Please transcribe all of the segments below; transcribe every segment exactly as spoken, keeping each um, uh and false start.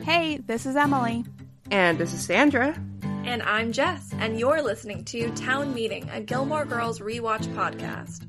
Hey, this is Emily. And this is Sandra. And I'm Jess, and you're listening to Town Meeting, a Gilmore Girls rewatch podcast.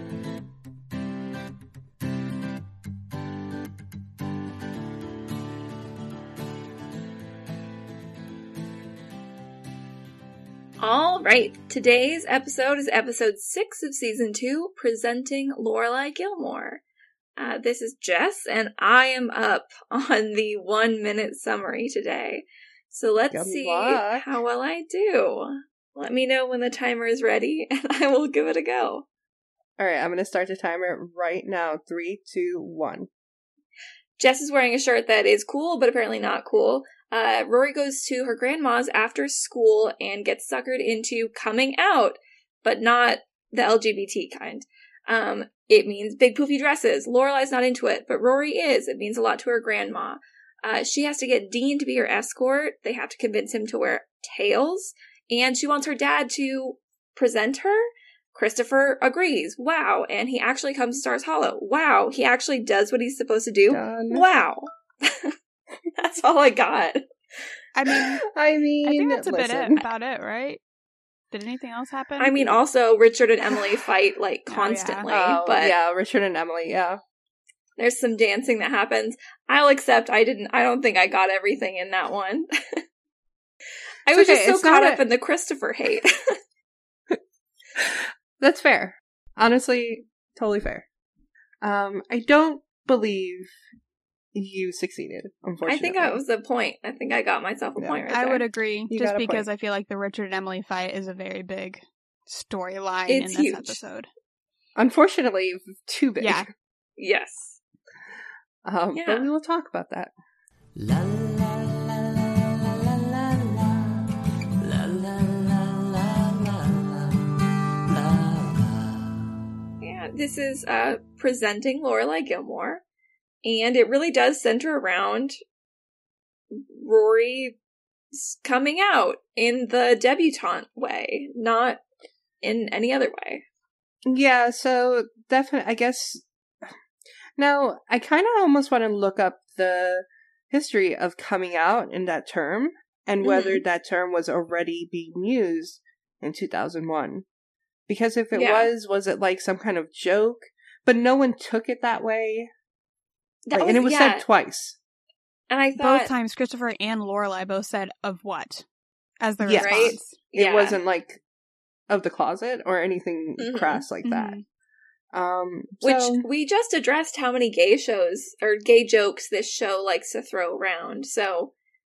All right, today's episode is episode six of season two, presenting Lorelai Gilmore. Uh, this is Jess, and I am up on the one-minute summary today. So let's Good see luck. how well I do. Let me know when the timer is ready, and I will give it a go. All right, I'm going to start the timer right now. Three, two, one. Jess is wearing a shirt that is cool, but apparently not cool. Uh, Rory goes to her grandma's after school and gets suckered into coming out, but not the L G B T kind. Um, it means big poofy dresses. Lorelai's not into it, but Rory is. It means a lot to her grandma. Uh, she has to get Dean to be her escort. They have to convince him to wear tails. And she wants her dad to present her. Christopher agrees. Wow. And he actually comes to Stars Hollow. Wow. He actually does what he's supposed to do. Done. Wow. That's all I got. I mean, I mean, I think that's a listen. bit it, about it, right? Did anything else happen? I mean, also, Richard and Emily fight, like, Oh, yeah. constantly. Oh, but yeah, Richard and Emily, yeah. there's some dancing that happens. I'll accept I didn't, I don't think I got everything in that one. I It's was okay, just so it's caught not up a- in the Christopher hate. That's fair. Honestly, totally fair. Um, I don't believe you succeeded, unfortunately. I think that was the point. I think I got myself a Yeah. point right I there. would agree, You just got a because point. I feel like the Richard and Emily fight is a very big storyline It's in this huge. episode. Unfortunately, too big. Yeah. Yes. Um, Yeah. But we will talk about that. La la la la la la la la la la la la la. Yeah, this is uh, presenting Lorelai Gilmore, and it really does center around Rory coming out in the debutante way, not in any other way. Yeah, so definitely, I guess. Now, I kind of almost want to look up the history of coming out in that term and whether that term was already being used in two thousand one. Because if it Yeah. was, was it like some kind of joke? But no one took it that way. That Like, and it was yeah, said twice. and I thought, Both times, Christopher and Lorelai both said, "Of what?" as their Yes. response. It yeah. wasn't like of the closet or anything Mhm. crass like that. Mhm. Um, Which so- we just addressed how many gay shows or gay jokes this show likes to throw around. So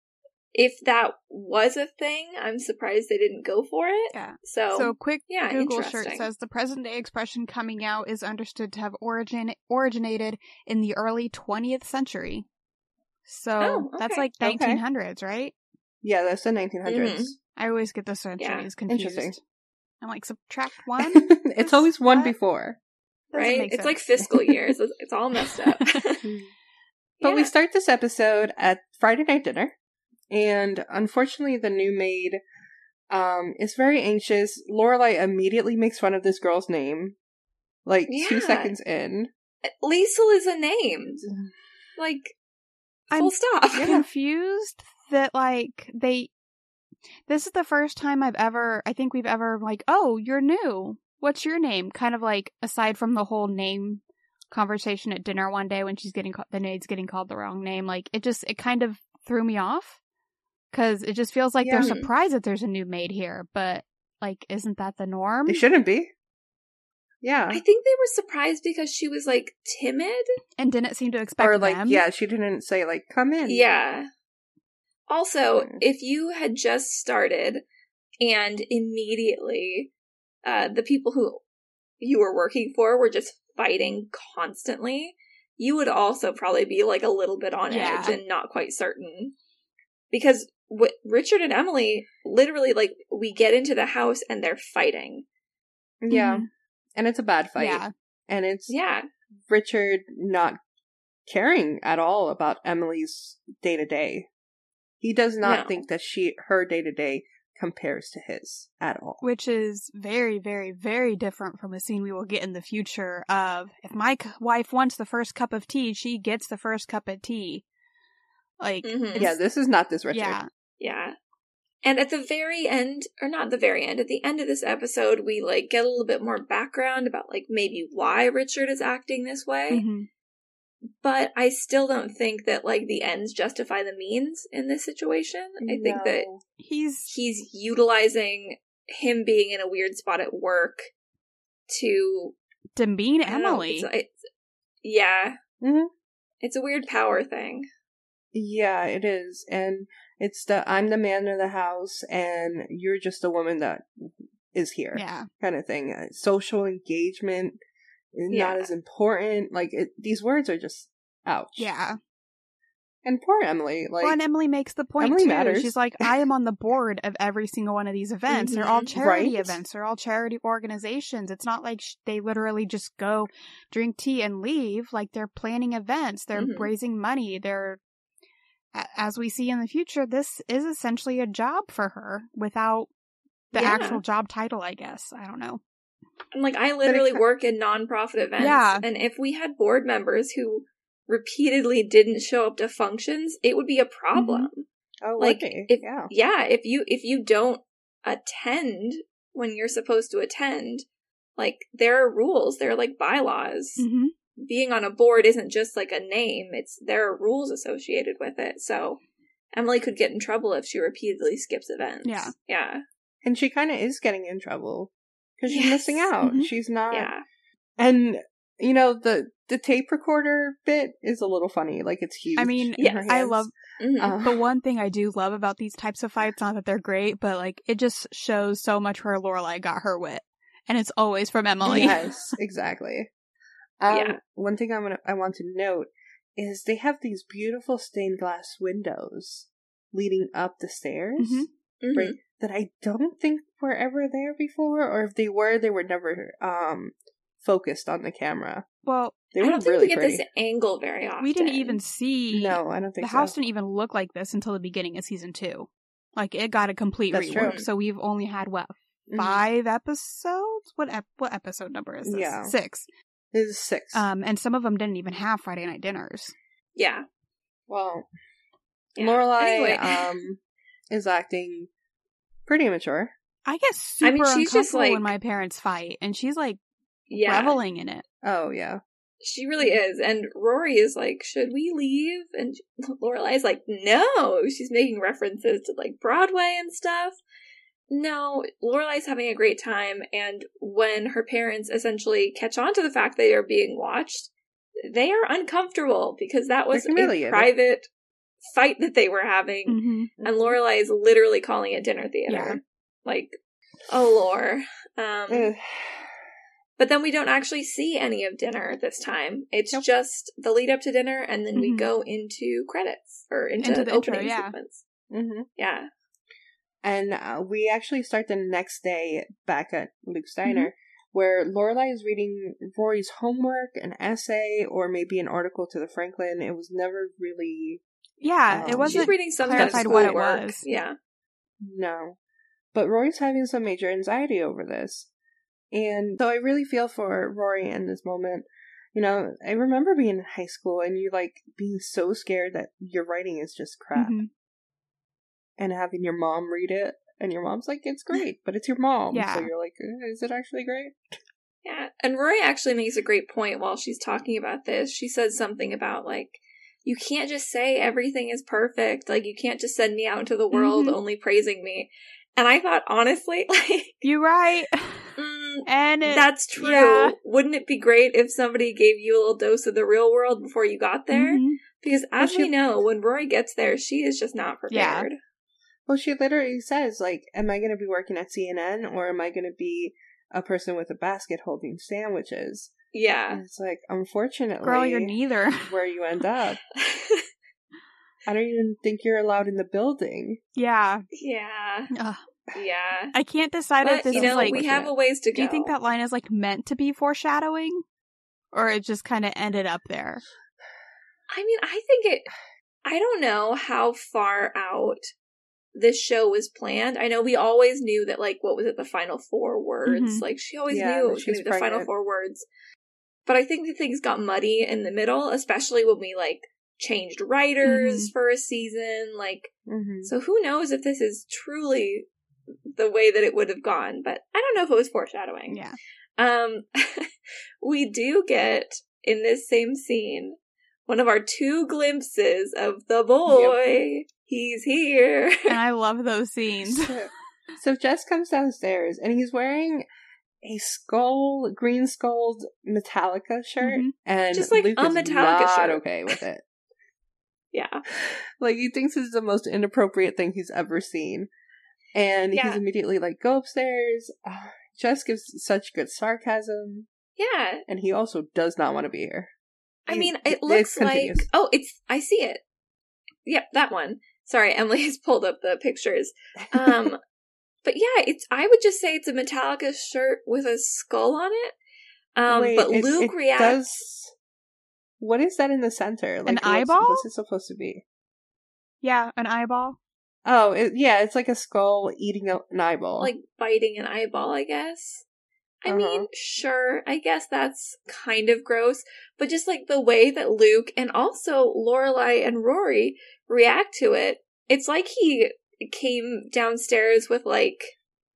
if that was a thing, I'm surprised they didn't go for it. Yeah. So, So, quick yeah, Google search interesting. says the present-day expression "coming out" is understood to have origin originated in the early twentieth century. So Oh, that's okay. like Okay. nineteen hundreds, right? yeah, that's the nineteen hundreds. Mhm. I always get the centuries confused. Interesting. I'm like, subtract one? It's always one What? before. Doesn't right? make It's like sense. fiscal years. It's, it's all messed up. But we Yeah. start this episode at Friday night dinner, and unfortunately, the new maid um, is very anxious. Lorelai immediately makes fun of this girl's name, like two Yeah. seconds in. Liesel is a name. Like, I'm full stop. confused that, like, they... This is the first time I've ever... I think we've ever, like, oh, you're new. What's your name? Kind of like, aside from the whole name conversation at dinner one day when she's getting ca- the maid's getting called the wrong name, like, it just, it kind of threw me off. Because it just feels like Yeah. they're surprised that there's a new maid here, but, like, isn't that the norm? They shouldn't be. Yeah. I think they were surprised because she was, like, timid. And didn't seem to expect Or like, them. yeah, she didn't say like, come in. Yeah. Also, Mm. if you had just started and immediately uh, the people who you were working for were just fighting constantly, you would also probably be like a little bit on Yeah. edge and not quite certain. Because w- Richard and Emily, literally, like, we get into the house and they're fighting. Yeah. Mhm. And it's a bad fight. Yeah. And it's Yeah. Richard not caring at all about Emily's day to day. He does not No. think that she her day to day compares to his at all. Which is very, very, very different from a scene we will get in the future of, if my c- wife wants the first cup of tea, she gets the first cup of tea. Like, Mhm. it's- Yeah, this is not this Richard. yeah, Yeah. And at the very end, or not the very end, at the end of this episode, we like get a little bit more background about like maybe why Richard is acting this way. mhm. But I still don't think that like the ends justify the means in this situation. I think that No. he's he's utilizing him being in a weird spot at work to demean I don't know, Emily. it's- it's- yeah, Mhm. it's a weird power thing. Yeah, it is. And it's the I'm the man of the house and you're just a woman that is here Yeah. kind of thing. Uh, social engagement is Yeah. not as important. Like, it, these words are just ouch. Yeah. And poor Emily. Like, Well, and Emily makes the point Emily too. matters. She's like, I am on the board of every single one of these events. They're all Mhm. charity Right? events. They're all charity organizations. It's not like sh- they literally just go drink tea and leave. Like, they're planning events. They're Mhm. raising money. They're, a- as we see in the future, this is essentially a job for her without the Yeah. actual job title, I guess. I don't know. And like I literally it- work in nonprofit events. Yeah. And if we had board members who repeatedly didn't show up to functions, it would be a problem. oh, like, would they? if- yeah. Yeah, if you if you don't attend when you're supposed to attend, like there are rules, there are like bylaws. Mm-hmm. Being on a board isn't just like a name, it's there are rules associated with it. So Emily could get in trouble if she repeatedly skips events. Yeah. Yeah. And she kind of is getting in trouble because she's Yes. missing out. Mhm. She's not. Yeah. And, you know, the, the tape recorder bit is a little funny. Like, it's huge. I mean, in yes, her I hands. love Mhm. Uh, the one thing I do love about these types of fights, not that they're great, but like it just shows so much where Lorelai got her wit, and it's always from Emily. Yes, exactly. Um, Yeah. One thing I want to I want to note is they have these beautiful stained glass windows leading up the stairs, Mhm. Mhm. right? That I don't think were ever there before, or if they were, they were never um focused on the camera. Well, They I were don't think really we get pretty. this angle very often. we didn't even see No, I don't think the so. house didn't even look like this until the beginning of season two. Like it got a complete That's rework. true. So we've only had what Mhm. five episodes? What ep- what episode number is this? Yeah. Six. This is six. Um, and some of them didn't even have Friday night dinners. Yeah. well, yeah. Lorelai Anyway. um is acting pretty immature. I get I super mean, she's just, uncomfortable when like- my parents fight, and she's like yeah. reveling in it. Oh yeah. She really is. And Rory is like, should we leave? And Lorelai's like, no. She's making references to like Broadway and stuff. No, Lorelai's having a great time. And when her parents essentially catch on to the fact they are being watched, they are uncomfortable because that was They're humiliated. a private fight that they were having. Mm-hmm. And Lorelai is literally calling it dinner theater. Yeah. Like, oh, Lore. Um, Ugh. But then we don't actually see any of dinner this time. It's Nope. just the lead up to dinner, and then we Mhm. go into credits or into, Into the the intro, opening yeah. sequence. Mm-hmm. Yeah, And uh, we actually start the next day back at Luke's Diner, where Lorelai is reading Rory's homework, an essay, or maybe an article to the Franklin. It was never really Yeah, Um, it wasn't she's reading some kind of clarified what it schoolwork. was. Yeah, no. But Rory's having some major anxiety over this. And so I really feel for Rory in this moment. You know, I remember being in high school and you like being so scared that your writing is just crap. Mhm. And having your mom read it. And your mom's like, it's great, but it's your mom. Yeah. So you're like, "Uh, is it actually great? yeah. And Rory actually makes a great point while she's talking about this. She says something about like, you can't just say everything is perfect. Like, you can't just send me out into the world Mhm. only praising me. And I thought, honestly, like, You're right. mm, And it, that's true. yeah. Wouldn't it be great if somebody gave you a little dose of the real world before you got there? Mhm. Because as Well, she- we know, when Rory gets there, she is just not Yeah. prepared. Well, she literally says, like, am I going to be working at C N N or am I going to be a person with a basket holding sandwiches? Yeah. And it's like, unfortunately, Girl, you're neither. where you end up. I don't even think you're allowed in the building. Yeah. yeah. Ugh. Yeah. I can't decide if But, this you is know, like. we have a ways to go. Do you think that line is like meant to be foreshadowing, or it just kind of ended up there? I mean, I think it. I don't know how far out this show was planned. I know we always knew that, like, what was it, the final four words? Mhm. Like, she always Yeah, knew it that was going she's to be the final pregnant. four words. But I think that things got muddy in the middle, especially when we, like, changed writers Mhm. for a season. Like, Mm-hmm. so who knows if this is truly the way that it would have gone, but I don't know if it was foreshadowing. Yeah. Um, we do get, in this same scene, one of our two glimpses of the boy. He's here. And I love those scenes. So, so Jess comes downstairs and he's wearing a skull, green skulled Metallica shirt, Mhm. and Just like Luke a is Metallica not shirt. okay with it. Yeah. Like, he thinks it's the most inappropriate thing he's ever seen. And Yeah. he's immediately like, go upstairs. Uh, Jess gives such good sarcasm. Yeah. And he also does not want to be here. I He- mean, it looks like... continues. Oh, it's... I see it. Yep, that one. Sorry, Emily has pulled up the pictures. Um, but yeah, it's. I would just say it's a Metallica shirt with a skull on it. Um, Wait, but it- Luke it reacts... does- What is that in the center? Like, what's- eyeball? What's it supposed to be? Yeah, an eyeball. Oh, it, yeah, it's like a skull eating a- an eyeball. like biting an eyeball, I guess. I Uh-huh. mean, sure, I guess that's kind of gross, but just like the way that Luke and also Lorelai and Rory react to it, it's like he came downstairs with like,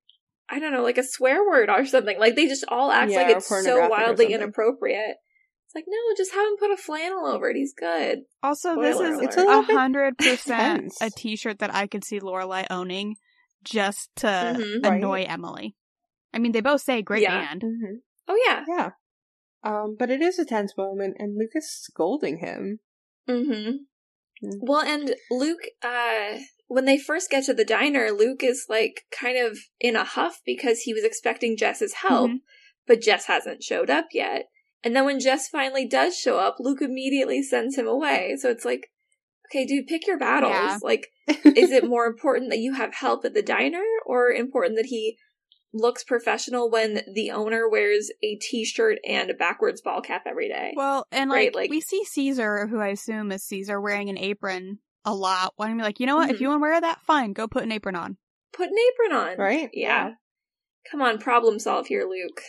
I don't know, like a swear word or something. Like they just all act Yeah, like or it's so pornographic or wildly something. inappropriate. It's like, no, just have him put a flannel over it. He's good. Also, Spoiler this is alert. It's a a little bit hundred percent tense. a T-shirt that I could see Lorelai owning just to Mhm. Right. annoy Emily. I mean, they both say great Yeah. band. hmm Oh yeah. Yeah. Um, but it is a tense moment, and Luke is scolding him. Mm-hmm. Mm. Well, and Luke, uh, when they first get to the diner, Luke is like kind of in a huff because he was expecting Jess's help, Mhm. but Jess hasn't showed up yet. And then when Jess finally does show up, Luke immediately sends him away. So it's like, okay, dude, pick your battles. Yeah. Like, is it more important that you have help at the diner or important that he looks professional when the owner wears a t-shirt and a backwards ball cap every day? Well, and Right, like, like- we see Caesar, who I assume is Caesar, wearing an apron a lot. When I'm like, you know what? If Mhm. you want to wear that, fine, go put an apron on. Put an apron on. Right? Yeah. Come on, problem solve here, Luke.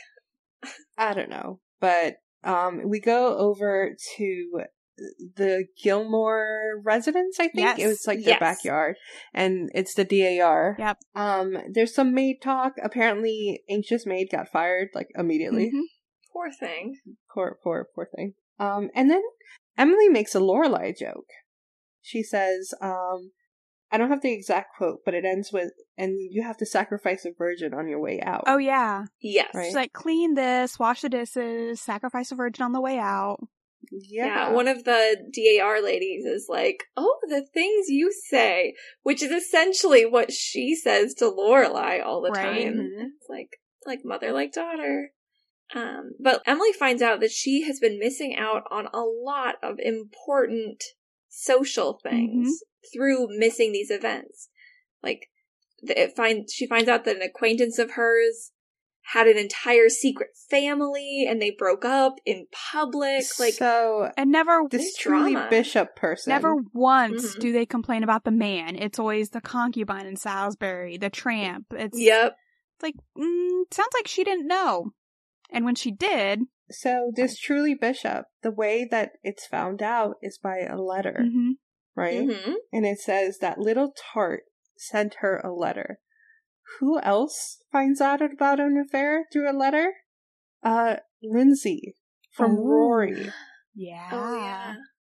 I don't know. But um, we go over to the Gilmore residence, I think. Yes. It was like their Yes. backyard. And it's the D A R. Yep. Um, there's some maid talk. Apparently, Anxious Maid got fired, like, immediately. Mhm. Poor thing. Poor, poor, poor thing. Um, and then Emily makes a Lorelai joke. She says, um, I don't have the exact quote, but it ends with, and you have to sacrifice a virgin on your way out. Oh, yeah. Yes. Right. She's like, clean this, wash the dishes, sacrifice a virgin on the way out. yeah. Yeah, one of the D A R ladies is like, oh, the things you say, which is essentially what she says to Lorelai all the Right. time. Mhm. It's like, like mother, like daughter. Um, but Emily finds out that she has been missing out on a lot of important social things through missing these events. Like, the- it find she finds out that an acquaintance of hers had an entire secret family and they broke up in public. Like, so, And never, this There's truly drama. bishop person. never once Mhm. do they complain about the man. It's always the concubine in Salisbury, the tramp. It's, yep. it's like, mm, sounds like she didn't know. And when she did, So, this truly bishop, the way that it's found out is by a letter, mhm. right? Mm-hmm. And it says that little tart sent her a letter. Who else finds out about an affair through a letter? Uh, Lindsay from Oh. Rory. yeah. Oh, yeah.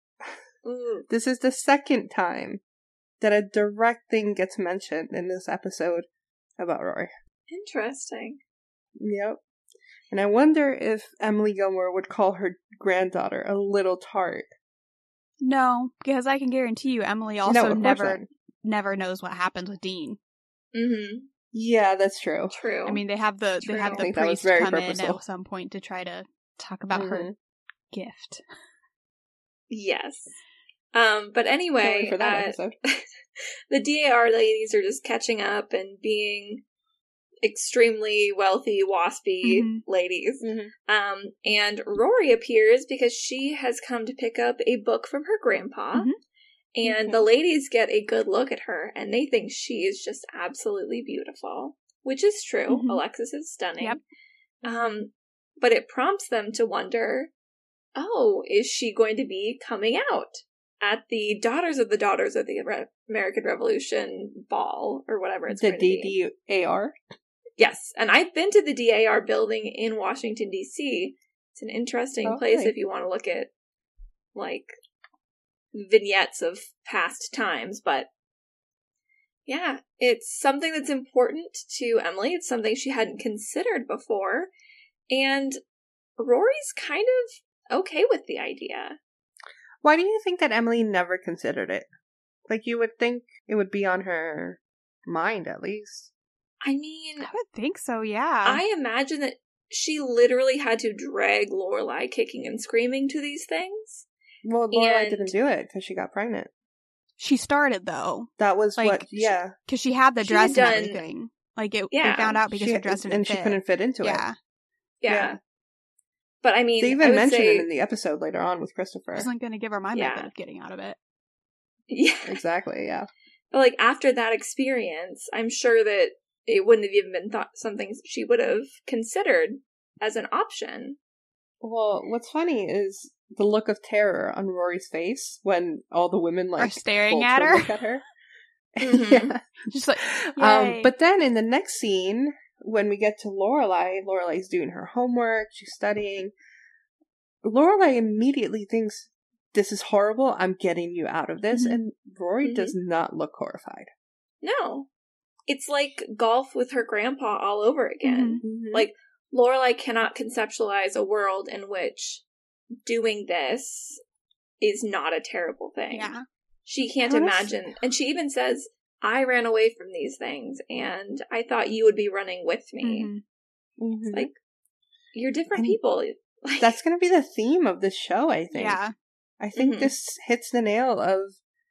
Ooh. This is the second time that a direct thing gets mentioned in this episode about Rory. Interesting. Yep. And I wonder if Emily Gilmore would call her granddaughter a little tart. No, because I can guarantee you, Emily No, also of course never, not. never knows what happens with Dean. Mm-hmm. Yeah, that's true. True. I mean, they have the True. they have I the think that was priest very come purposeful. in at some point to try to talk about her Mhm. gift. yes. Um, but Can't anyway, wait for that uh, episode. the D A R ladies are just catching up and being extremely wealthy, waspy Mhm. ladies. Mhm. Um, and Rory appears because she has come to pick up a book from her grandpa. Mhm. And Mhm. the ladies get a good look at her, and they think she is just absolutely beautiful, which is true. Mhm. Alexis is stunning. Yep. Um, but it prompts them to wonder, oh, is she going to be coming out? at the Daughters of the Daughters of the Re- American Revolution ball, or whatever it's The going to be. D D A R? Yes, and I've been to the D A R building in Washington, D C. It's an interesting Oh, place really? if you want to look at, like, vignettes of past times, but yeah, it's something that's important to Emily. It's something she hadn't considered before, and Rory's kind of okay with the idea. Why do you think that Emily never considered it? Like, you would think it would be on her mind, at least. I mean, I would think so, yeah. I imagine that she literally had to drag Lorelai kicking and screaming to these things. Well, Lorelai And- didn't do it because she got pregnant. She started, though, That was Like, what, she- yeah. because she had the She dress had and done- everything. Like, it, Yeah. they found out because She- her dress didn't and fit. she couldn't fit into Yeah. it. Yeah. Yeah. But I mean, They I even would mentioned say, it in the episode later on with Christopher. I wasn't going to give her my Yeah. method of getting out of it. yeah. Exactly, yeah. But like after that experience, I'm sure that it wouldn't have even been thought something she would have considered as an option. Well, what's funny is the look of terror on Rory's face when all the women like Are staring vulture at her. look at her. Mhm. Yeah. Just like, Um, yay. but then in the next scene, when we get to Lorelai, Lorelai's doing her homework, she's studying. Lorelai immediately thinks, "This is horrible. I'm getting you out of this," Mhm. and Rory Mhm. does not look horrified. No. It's like golf with her grandpa all over again. Mhm. Like, Lorelai cannot conceptualize a world in which doing this is not a terrible thing. yeah. She can't Well, that's- imagine. And she even says, I ran away from these things, and I thought you would be running with me. Mhm. Mhm. Like, you're different And people. Like, That's going to be the theme of this show, I think. Yeah. I think Mhm. this hits the nail of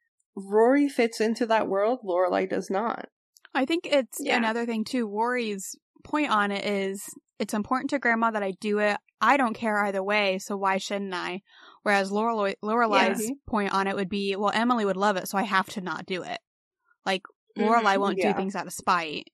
Rory fits into that world, Lorelai does not. I think it's Yeah. another thing, too. Rory's point on it is, it's important to Grandma that I do it. I don't care either way, so why shouldn't I? Whereas Lorelai, Lorelai's Yeah. point on it would be, well, Emily would love it, so I have to not do it. Like, Lorelai Mhm. won't Yeah. do things out of spite.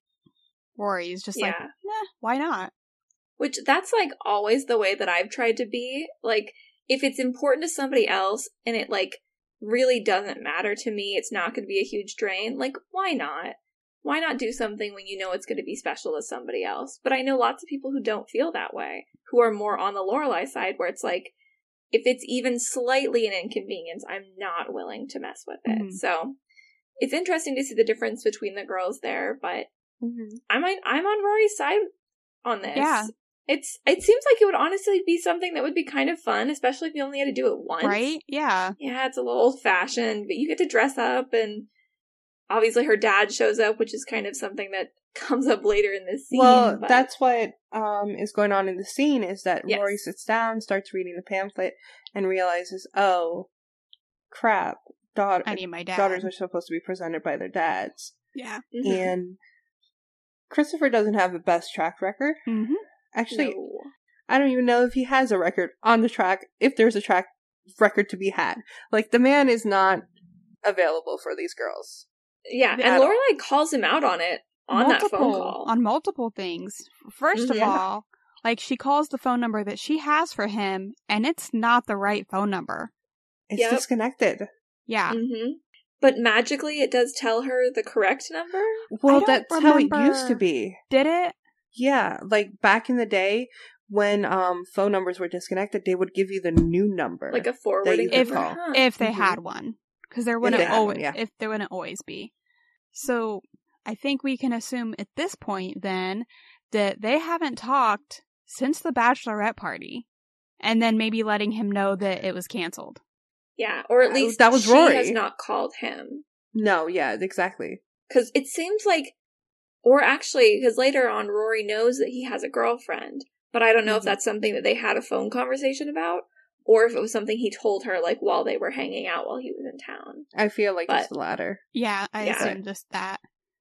Rory's just like, Yeah. nah, why not? Which that's like always the way that I've tried to be. Like, if it's important to somebody else and it like really doesn't matter to me, it's not going to be a huge drain. Like, why not? Why not do something when you know it's going to be special to somebody else? But I know lots of people who don't feel that way, who are more on the Lorelai side, where it's like, if it's even slightly an inconvenience, I'm not willing to mess with it. Mhm. So it's interesting to see the difference between the girls there, but Mm-hmm. I'm on, I'm on Rory's side on this. Yeah. It's it seems like it would honestly be something that would be kind of fun, especially if you only had to do it once. Right? Yeah. Yeah, it's a little old fashioned, but you get to dress up, and obviously her dad shows up, which is kind of something that comes up later in this scene. Well, but- that's what um is going on in the scene is that Yes. Rory sits down, starts reading the pamphlet, and realizes, oh, crap, daughter, I need my dad. daughters are supposed to be presented by their dads. Yeah. Mhm. And Christopher doesn't have the best track record. Mm-hmm. Actually, No. I don't even know if he has a record on the track, if there's a track record to be had. Like, the man is not available for these girls. Yeah, Yeah, I and don't- Lorelai calls him out on it on that phone call. On multiple things. First of Mhm. all, like, she calls the phone number that she has for him, and it's not the right phone number. It's Yep. disconnected. Yeah. hmm But magically, it does tell her the correct number. Well, don't that's how it used remember- to be. Did it? Yeah, like back in the day when um phone numbers were disconnected, they would give you the new number. Like a forwarding could If number. call. Huh. if they Mhm. had one, because there they wouldn't had one, always yeah. if there wouldn't always be. So I think we can assume at this point then that they haven't talked since the bachelorette party, and then maybe letting him know that it was canceled. Yeah, or at Uh, least that was she Rory. has not called him. No, yeah, exactly. Because it seems like, or actually, because later on, Rory knows that he has a girlfriend, but I don't know if Mhm. that's something that they had a phone conversation about, or if it was something he told her, like, while they were hanging out while he was in town. I feel like But- it's the latter. Yeah, I Yeah. assume just that.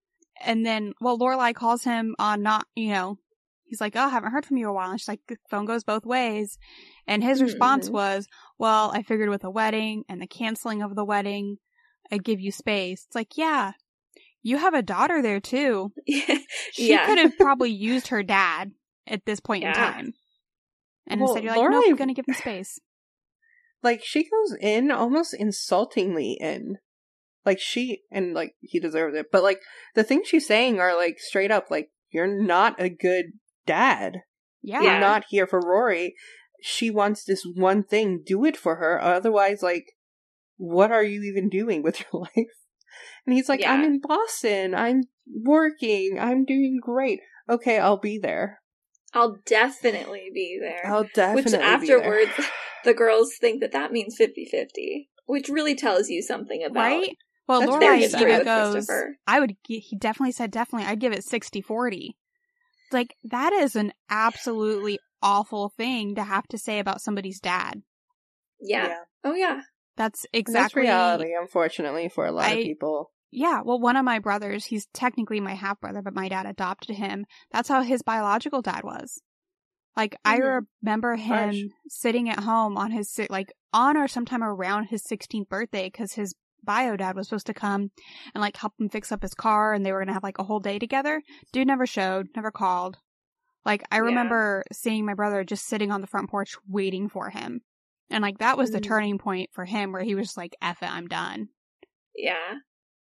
And then, well, Lorelai calls him on not, you know, he's like, oh, I haven't heard from you in a while. And she's like, the phone goes both ways. And his response Mhm. was, well, I figured with the wedding and the canceling of the wedding, I'd give you space. It's like, yeah, you have a daughter there too. She Yeah. could have probably used her dad at this point in Yeah. time. And Well, instead you're like, nope, Lorelai- I'm going to give him space. like, she goes in almost insultingly in. Like, she, and, like, he deserves it. But, like, the things she's saying are, like, straight up, like, you're not a good dad. Yeah. You're not here for Rory. She wants this one thing. Do it for her. Otherwise, like, what are you even doing with your life? And he's like, Yeah. I'm in Boston. I'm working. I'm doing great. Okay, I'll be there. I'll definitely be there. I'll definitely Which be there. afterwards, the girls think that that means fifty-fifty, which really tells you something about Right? Well, That's Lorelai very even sad. goes, Christopher. I would, gi- he definitely said definitely, I'd give it sixty forty. Like, that is an absolutely awful thing to have to say about somebody's dad. Yeah. Oh, yeah. That's And exactly. That's reality, unfortunately, for a lot I- of people. Yeah, well, one of my brothers, he's technically my half brother, but my dad adopted him. That's how his biological dad was. Like, I Mhm. remember him Harsh. sitting at home on his, si- like, on or sometime around his sixteenth birthday, because his bio dad was supposed to come and, like, help him fix up his car, and they were going to have, like, a whole day together. Dude never showed, never called. Like, I Yeah. remember seeing my brother just sitting on the front porch waiting for him. And, like, that was the Mhm. turning point for him, where he was just like, F it, I'm done. Yeah.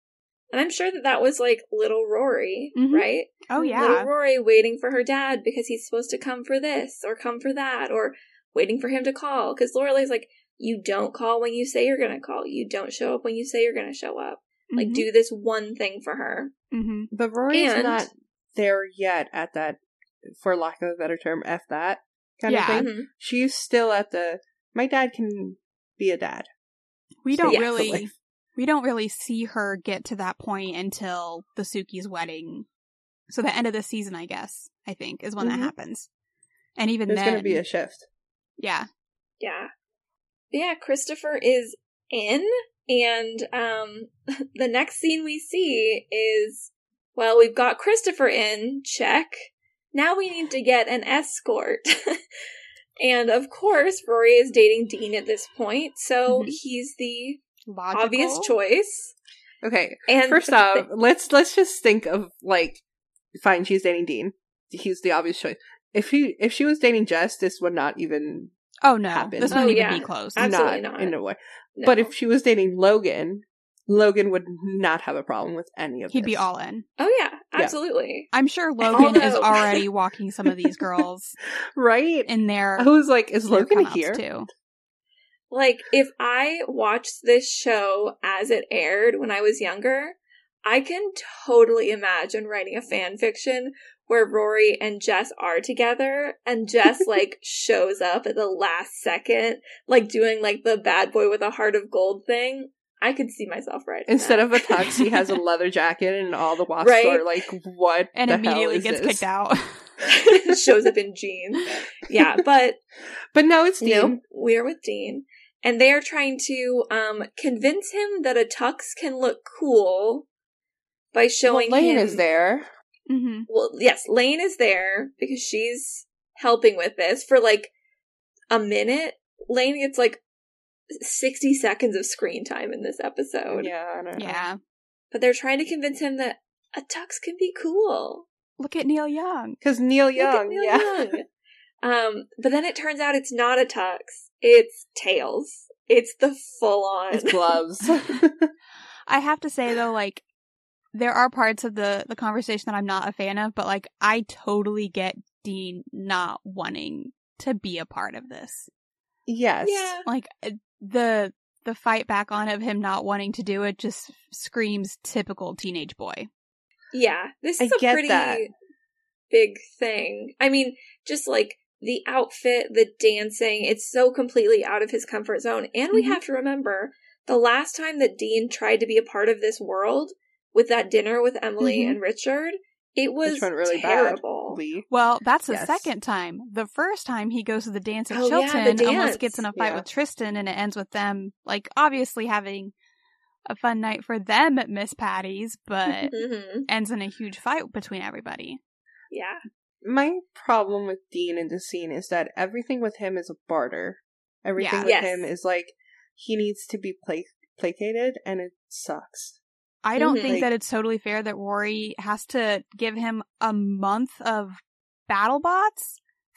And I'm sure that that was like little Rory, Mhm. right? Oh, yeah. Little Rory waiting for her dad because he's supposed to come for this or come for that, or waiting for him to call. Because Lorelei's like, you don't call when you say you're going to call. You don't show up when you say you're going to show up. Like, Mhm. do this one thing for her. Mhm. But Rory's And- not there yet at that, for lack of a better term, F that kind Yeah. of thing. Mhm. She's still at the, my dad can be a dad. We don't Yeah. really, we don't really see her get to that point until the Suki's wedding. So the end of the season, I guess, I think, is when Mhm. that happens. And even There's then, going to be a shift. yeah. Yeah. But yeah, Christopher is in, and um, the next scene we see is, well, we've got Christopher in, check. Now we need to get an escort. And of course, Rory is dating Dean at this point, so Mhm. he's the Logical. obvious choice. Okay, And first off, let's let's just think of, like, fine, she's dating Dean. He's the obvious choice. If he if she was dating Jess, this would not even Oh no, happen. this Oh, wouldn't even yeah. be close. Absolutely not, not. in a way. no. But if she was dating Logan, Logan would not have a problem with any of He'd this. be all in. oh yeah, absolutely. I'm sure Logan is Although- already walking some of these girls right. in their, I was like, is their Logan come-outs, here? too. Like, if I watched this show as it aired when I was younger, I can totally imagine writing a fan fiction where Rory and Jess are together, and Jess, like, shows up at the last second, like, doing, like, the bad boy with a heart of gold thing. I could see myself writing Instead that. of a tux, he has a leather jacket, and all the wasps Right. are like, what And the immediately hell is gets this? kicked out. shows up in jeans. Yeah, but But no, it's Dean. nope, we're with Dean. And they are trying to um convince him that a tux can look cool by Well, showing Lane him... is there. hmm Well, yes, Lane is there because she's helping with this for like a minute. Lane gets like sixty seconds of screen time in this episode. Yeah, I don't know. Yeah. But they're trying to convince him that a tux can be cool. Look at Neil Young. Because Neil Look at Young, Neil yeah. Young. Um, but then it turns out it's not a tux. It's tails. It's the full on. It's gloves. I have to say though, like, there are parts of the, the conversation that I'm not a fan of, but like, I totally get Dean not wanting to be a part of this. yes. Yeah. Like, uh, the, the fight back on of him not wanting to do it just screams typical teenage boy. Yeah. This I is a get pretty that. big thing. I mean, just like the outfit, the dancing, it's so completely out of his comfort zone. And we Mhm. have to remember the last time that Dean tried to be a part of this world with that dinner with Emily Mhm. and Richard, it was Which went really terrible. badly. Well, that's the Yes. second time. The first time he goes to the dance at Oh, yeah, Chilton, the almost dance. gets in a fight Yeah. with Tristan, and it ends with them, like, obviously having a fun night for them at Miss Patty's, but hmm ends in a huge fight between everybody. Yeah. My problem with Dean in this scene is that everything with him is a barter. Everything Yeah. with Yes. him is like, he needs to be pla- placated, and it sucks. I don't Mhm. think Like- that it's totally fair that Rory has to give him a month of battle bots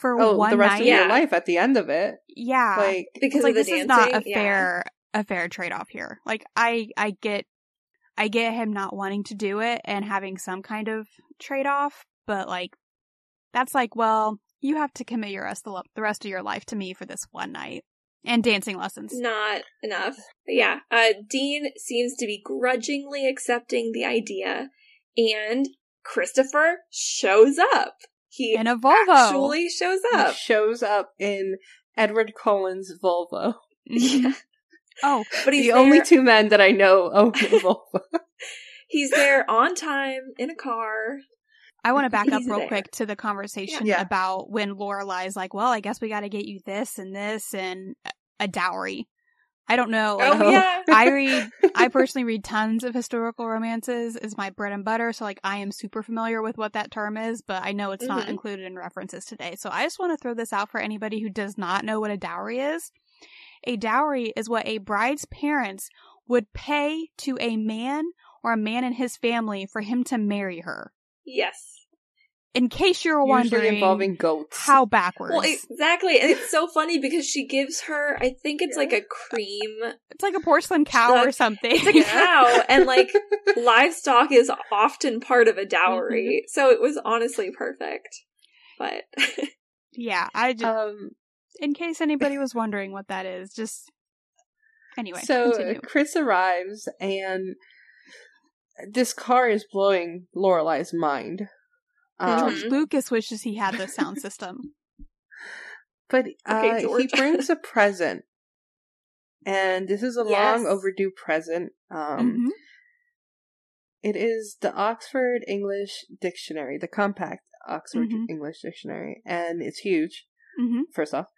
for Oh, one the rest night. of your Yeah. life at the end of it. Yeah. Like, Because It's like of the this is dancing. not a yeah. fair a fair trade-off here. Like I I get I get him not wanting to do it and having some kind of trade-off, but like that's like, well, you have to commit your rest the, the rest of your life to me for this one night and dancing lessons. Not enough. But yeah, uh, Dean seems to be grudgingly accepting the idea, and Christopher shows up. He In a Volvo. actually shows he up. shows up in Edward Cullen's Volvo. Mhm. Oh, But he's the there, only two men that I know own a Volvo. he's there on time in a car. I want to back up He's real there. quick to the conversation Yeah. about when Lorelai's like, well, I guess we got to get you this and this and a dowry. I don't know. Like, Oh, yeah. I read, I personally read tons of historical romances. Is my bread and butter. So like, I am super familiar with what that term is, but I know it's not Mhm. included in references today. So I just want to throw this out for anybody who does not know what a dowry is. A dowry is what a bride's parents would pay to a man or a man in his family for him to marry her. Yes. In case you're Usually wondering involving goats. how backwards. Well, exactly. And it's so funny because she gives her, I think it's like a cream. It's like a porcelain cow or That's- something. It's like a cow. And like livestock is often part of a dowry. So it was honestly perfect. But Yeah, I just, Um, in case anybody was wondering what that is, just anyway. so continue. Chris arrives, and this car is blowing Lorelai's mind. Um, George Lucas wishes he had this sound system. But uh, Okay, he George. brings a present, and this is a Yes. long overdue present. Um, Mhm. It is the Oxford English Dictionary, the compact Oxford Mhm. English Dictionary, and it's huge. Mhm. First off,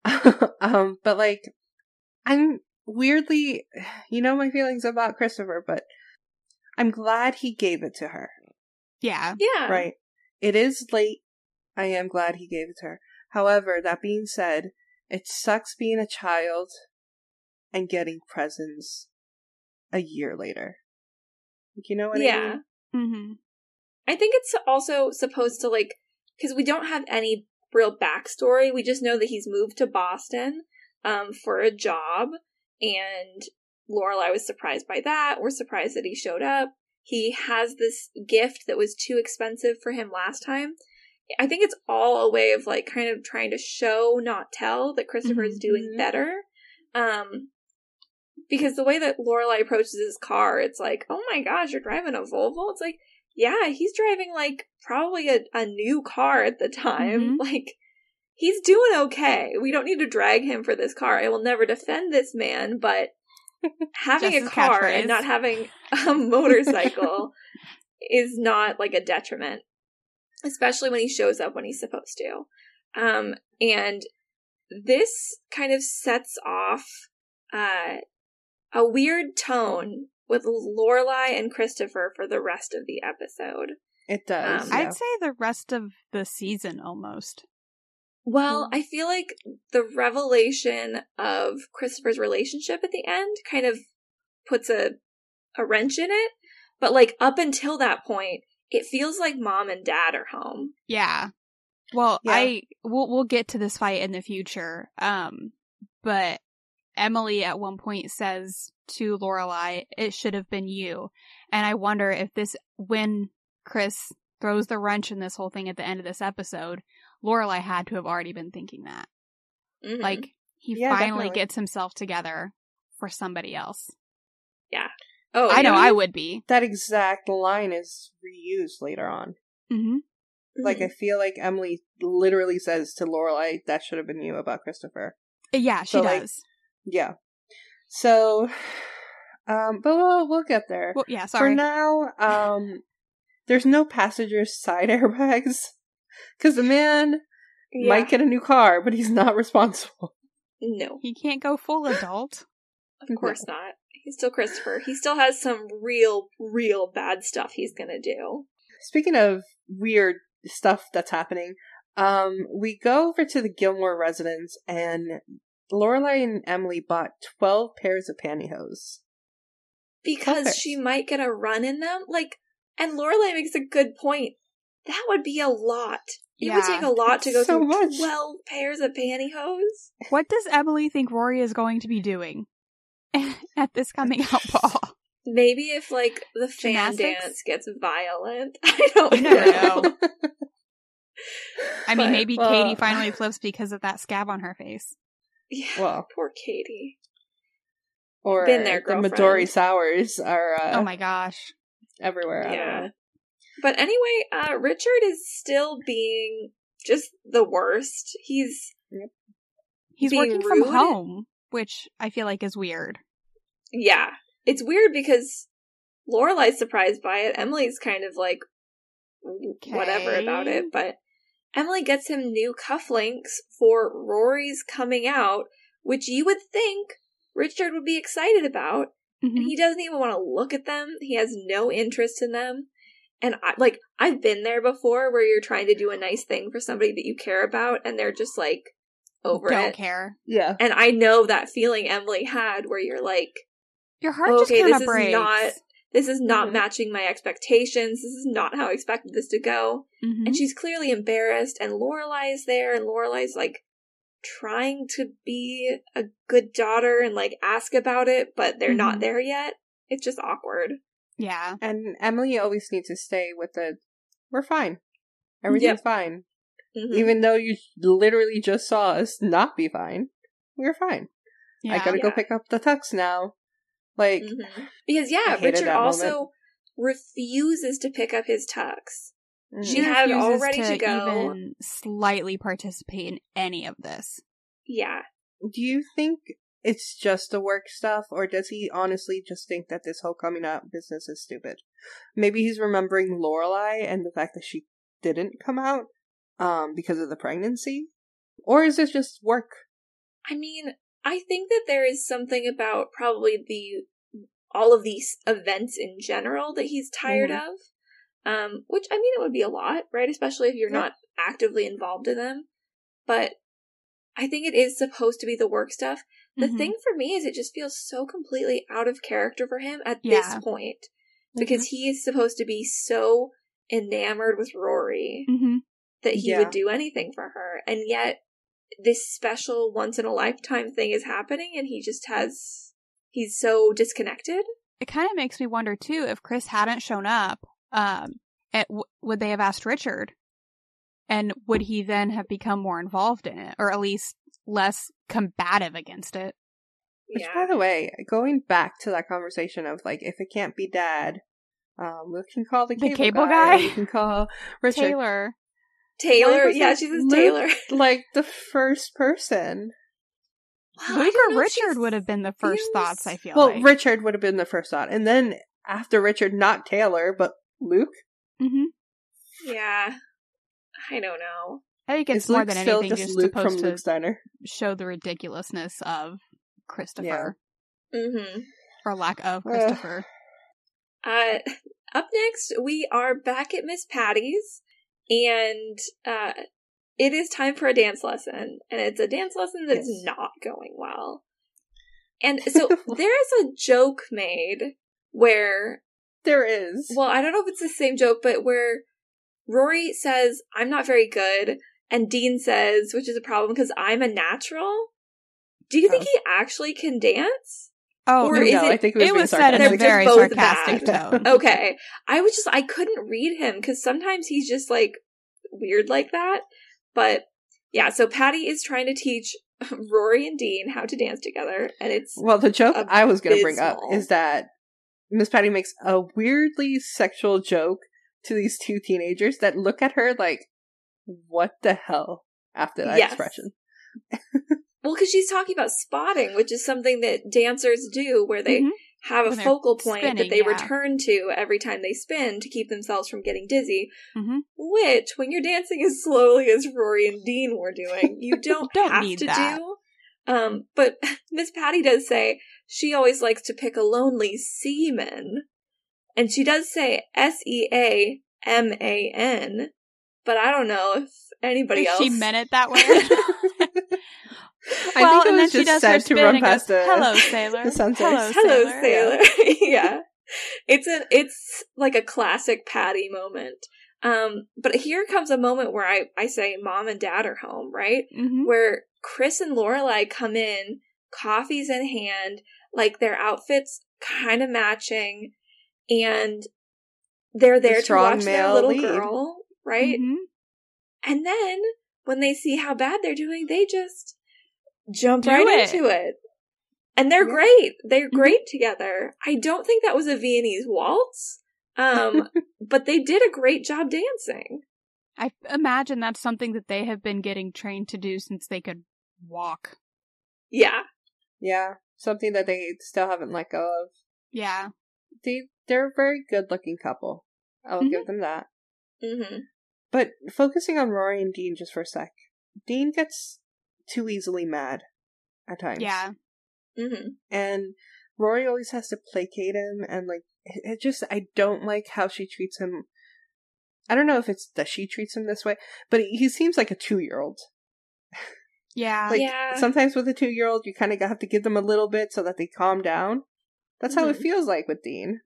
um, but like, I'm weirdly, you know, my feelings about Christopher, but I'm glad he gave it to her. Yeah. yeah. Right? It is late. I am glad he gave it to her. However, that being said, it sucks being a child and getting presents a year later. You know what I Yeah. mean? Mhm. I think it's also supposed to like, because we don't have any real backstory. We just know that he's moved to Boston um, for a job, and Lorelai was surprised by that. We're surprised that he showed up. He has this gift that was too expensive for him last time. I think it's all a way of like kind of trying to show, not tell, that Christopher is doing Mhm. better. Um, because the way that Lorelai approaches his car, it's like, oh my gosh, you're driving a Volvo? It's like, yeah, he's driving like probably a, a new car at the time. Mhm. Like, he's doing okay. We don't need to drag him for this car. I will never defend this man, but having Just a his car catchphrase. and not having a motorcycle is not like a detriment, especially when he shows up when he's supposed to. Um, and this kind of sets off uh, a weird tone with Lorelai and Christopher for the rest of the episode. It does. Um, yeah. I'd say the rest of the season almost. Well, Mhm. I feel like the revelation of Christopher's relationship at the end kind of puts a a wrench in it. But like up until that point, it feels like mom and dad are home. Yeah. Well, Yeah. I we'll we'll get to this fight in the future. Um, but Emily at one point says to Lorelai, "It should have been you," and I wonder if this when Chris throws the wrench in this whole thing at the end of this episode, Lorelai had to have already been thinking that. Mhm. Like he Yeah, finally definitely. gets himself together for somebody else. oh, I know yeah. I would be. That exact line is reused later on. Mm-hmm. Like, Mhm. I feel like Emily literally says to Lorelai, that should have been you about Christopher. Yeah, she So, like, does. Yeah. So, um, but we'll, we'll get there. Well, yeah, For sorry. now, um, there's no passenger's side airbags. Because the man Yeah. might get a new car, but he's not responsible. No, He can't go full adult. of course not. He's still Christopher. He still has some real, real bad stuff he's gonna do. Speaking of weird stuff that's happening, um, we go over to the Gilmore residence, and Lorelai and Emily bought twelve pairs of pantyhose. Because Okay. she might get a run in them. Like, and Lorelai makes a good point. that would be a lot. It would Yeah. take a lot to go So through much. twelve pairs of pantyhose. What does Emily think Rory is going to be doing at this coming out ball? Maybe if, like, the fan Gymnastics? dance gets violent. I don't You never know. know. I mean, But, maybe well- Katie finally flips because of that scab on her face. Yeah, Well, poor Katie. or Been there, the girlfriend. Midori sours are uh, Oh my gosh. everywhere. I don't Yeah. know. But anyway, uh, Richard is still being just the worst. He's He's Being working from rude? home, which I feel like is weird. yeah. It's weird because Lorelai's surprised by it. Emily's kind of like whatever Okay. about it, but Emily gets him new cufflinks for Rory's coming out, which you would think Richard would be excited about. Mhm. And he doesn't even want to look at them. He has no interest in them. And I like I've been there before where you're trying to do a nice thing for somebody that you care about and they're just like over Don't it. care. Yeah. And I know that feeling Emily had where you're like, Your heart okay, just kind this of is breaks. not this is not Mhm. matching my expectations. This is not how I expected this to go. Mhm. And she's clearly embarrassed and Lorelai's there and Lorelai's like trying to be a good daughter and like ask about it, but they're not Mhm. there yet. It's just awkward. Yeah. And Emily always needs to stay with the, we're fine. Everything's Yep. fine. Mhm. Even though you literally just saw us not be fine, we're fine. Yeah. I gotta go Yeah. pick up the tux now. Like, Mhm. Because yeah, I hated Richard that also moment. refuses to pick up his tux. mm. She He had it all refuses ready to go. even slightly participate in any of this. Yeah. Do you think it's just the work stuff, or does he honestly just think that this whole coming out business is stupid? Maybe he's remembering Lorelai and the fact that she didn't come out um, because of the pregnancy? Or is it just work? I mean, I think that there is something about probably the all of these events in general that he's tired Mhm. of. Um, which I mean it would be a lot, right? Especially if you're Yeah. not actively involved in them. But I think it is supposed to be the work stuff. The Mhm. thing for me is it just feels so completely out of character for him at Yeah. this point. Because he is supposed to be so enamored with Rory Mhm. that he Yeah. would do anything for her. And yet this special once in a lifetime thing is happening and he just has he's so disconnected. It kind of makes me wonder too if Chris hadn't shown up. Um, it, w- would they have asked Richard, and would he then have become more involved in it, or at least less combative against it? Which, Yeah. by the way, going back to that conversation of, like, if it can't be Dad, um, we can call the The cable, cable guy. guy? Or we can call Richard. Taylor. Taylor, Why was yeah, it she says Luke? Taylor. Like, the first person. Well, I Luke don't or know if she Richard would have been the first feels- thoughts, I feel Well, like. Richard would have been the first thought. And then, after Richard, not Taylor, but Luke? hmm Yeah. I don't know. I think it's Is more Luke than still anything just just Luke supposed from to Luke's Diner? show the ridiculousness of Christopher, Mm-hmm. or lack of Christopher. Uh, up next, we are back at Miss Patty's, and uh, it is time for a dance lesson, and it's a dance lesson that's Yes. not going well. And so there is a joke made where, There is. well, I don't know if it's the same joke, but where Rory says, "I'm not very good," and Dean says, which is a problem because I'm a natural. Do you think Oh. he actually can dance? Oh, Or no, is it- I think it was, it being was said in They're a sarcastic. just very both sarcastic bad. tone. Okay. I was just, I couldn't read him because sometimes he's just like weird like that. But yeah, so Patty is trying to teach Rory and Dean how to dance together. And it's, Well, the joke I was going to bring up abysmal. is that Miss Patty makes a weirdly sexual joke to these two teenagers that look at her like, what the hell, after that Yes. expression. well, because she's talking about spotting, which is something that dancers do where they Mhm. have a When they're focal point that spinning, they yeah. return to every time they spin to keep themselves from getting dizzy. Mhm. Which, when you're dancing as slowly as Rory and Dean were doing, you don't, Don't have need to that. do. Um, but Miss Patty does say she always likes to pick a lonely seaman. And she does say S E A M A N, but I don't know if anybody If else. she meant it that way. I well, think it and was then she just does her said to spin run and goes, past the, "Hello, sailor. the sunset. Hello, Hello, sailor." sailor. Yeah. It's an it's like a classic Patty moment. Um, but here comes a moment where I, I say mom and dad are home, right? Mm-hmm. Where Chris and Lorelai come in, coffees in hand, like their outfits kind of matching, and they're there to strong watch their male little lead. girl, right? Mm-hmm. And then when they see how bad they're doing, they just jump Do right it. into it. And they're Yeah. great. They're Mhm. great together. I don't think that was a Viennese waltz, um, but they did a great job dancing. I imagine that's something that they have been getting trained to do since they could walk. Yeah. Yeah, something that they still haven't let go of. Yeah. They they're a very good looking couple. I'll Mhm. give them that. Mm-hmm. But focusing on Rory and Dean just for a sec, Dean gets too easily mad at times. Yeah. Mm-hmm. And Rory always has to placate him, and like it, it just I don't like how she treats him. I don't know if it's that she treats him this way, but he, he seems like a two year old. Yeah. Like Yeah. sometimes with a two year old, you kind of have to give them a little bit so that they calm down. That's how it Mhm. feels like with Dean.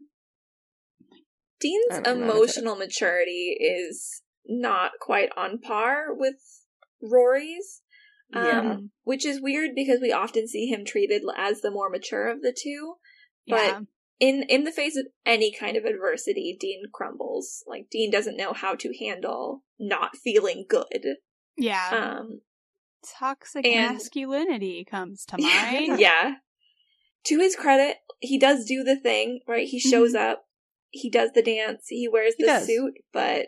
Dean's I don't know, I'm not into emotional maturity is not quite on par with Rory's. Um, Yeah. which is weird because we often see him treated as the more mature of the two. Yeah. But in in the face of any kind of adversity, Dean crumbles. Like, Dean doesn't know how to handle not feeling good. Yeah. Um, Toxic and- masculinity comes to mind. yeah. To his credit, he does do the thing, right? He shows up, he does the dance, he wears He the does. suit, but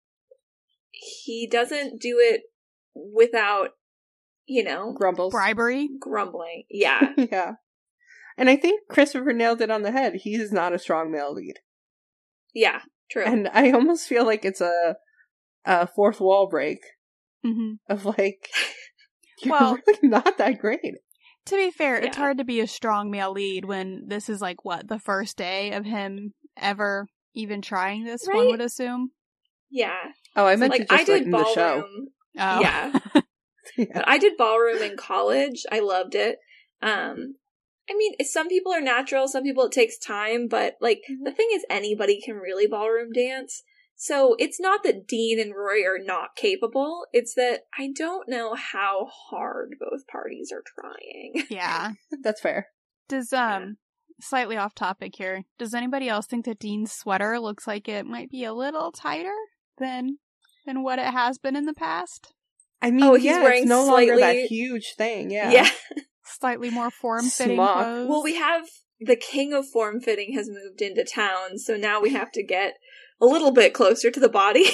he doesn't do it without, you know, Grumbles. Bribery. grumbling. Yeah. Yeah. And I think Christopher nailed it on the head. He is not a strong male lead. Yeah. True. And I almost feel like it's a, a fourth wall break Mm-hmm. of like, you're Well- really not that great. To be fair, it's Yeah. hard to be a strong male lead when this is like, what, the first day of him ever even trying this, one Right? would assume? yeah. Oh, I So, meant like, to just I did like in the show. ballroom. Oh. Yeah. Yeah. But I did ballroom in college. I loved it. Um, I mean, some people are natural, some people it takes time, but like the thing is, anybody can really ballroom dance. So it's not that Dean and Rory are not capable. It's that I don't know how hard both parties are trying. Yeah. That's fair. Does, um, slightly off topic here, does anybody else think that Dean's sweater looks like it might be a little tighter than than what it has been in the past? I mean, Oh, he's yeah, wearing it's no longer slightly- that huge thing. Yeah. Yeah. Slightly more form-fitting Smock. clothes? Well, we have the king of form fitting has moved into town, so now we have to get a little bit closer to the body.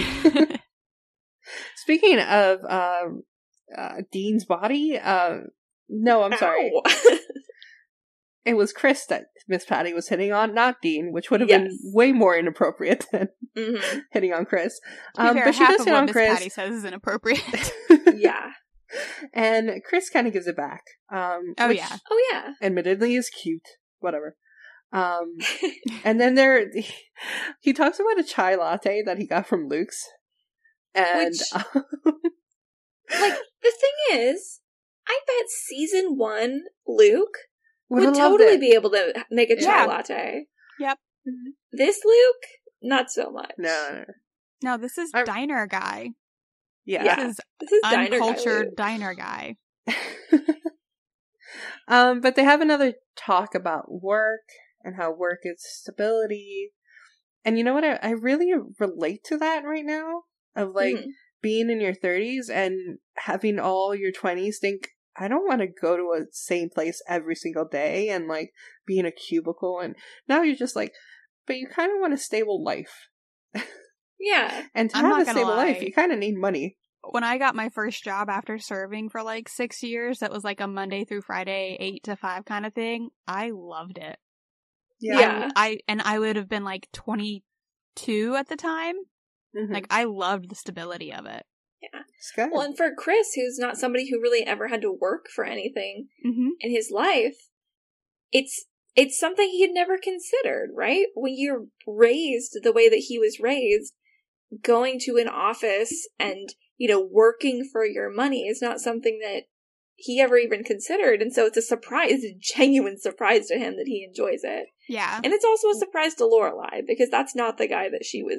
Speaking of um, uh, Dean's body, uh, no, I'm sorry. Ow. It was Chris that Miss Patty was hitting on, not Dean, which would have Yes. been way more inappropriate than Mhm. hitting on Chris. To be Um, fair, but she half does of hit what on Miss Chris. Patty says is inappropriate. Yeah. And Chris kind of gives it back. Um, Oh, which yeah. Oh, yeah. admittedly is cute. Whatever. Um, and then there, he talks about a chai latte that he got from Luke's. And Which- Like, the thing is, I bet season one, Luke would would've loved totally it. be able to make a chai Yeah. latte. Yep. This Luke, not so much. No, no, no. No, this is I- diner guy. Yeah. Yeah. This is This is diner guy uncultured Luke. diner guy. um, but they have another talk about work and how work is stability. And you know what? I, I really relate to that right now of like Mhm. being in your thirties and having all your twenties think, I don't want to go to a same place every single day and like be in a cubicle. And now you're just like, but you kind of want a stable life. Yeah. And to I'm have not a gonna stable life, lie. you kind of need money. When I got my first job after serving for like six years, that was like a Monday through Friday, eight to five kind of thing. I loved it. Yeah. I, I and I would have been like twenty-two at the time. Mhm. Like I loved the stability of it. It's good. Well, and for Chris, who's not somebody who really ever had to work for anything Mm-hmm. in his life, it's it's something he had never considered, right? When you're raised the way that he was raised, going to an office and, you know, working for your money is not something that he ever even considered. And so it's a surprise, it's a genuine surprise to him that he enjoys it. Yeah. And it's also a surprise to Lorelai, because that's not the guy that she was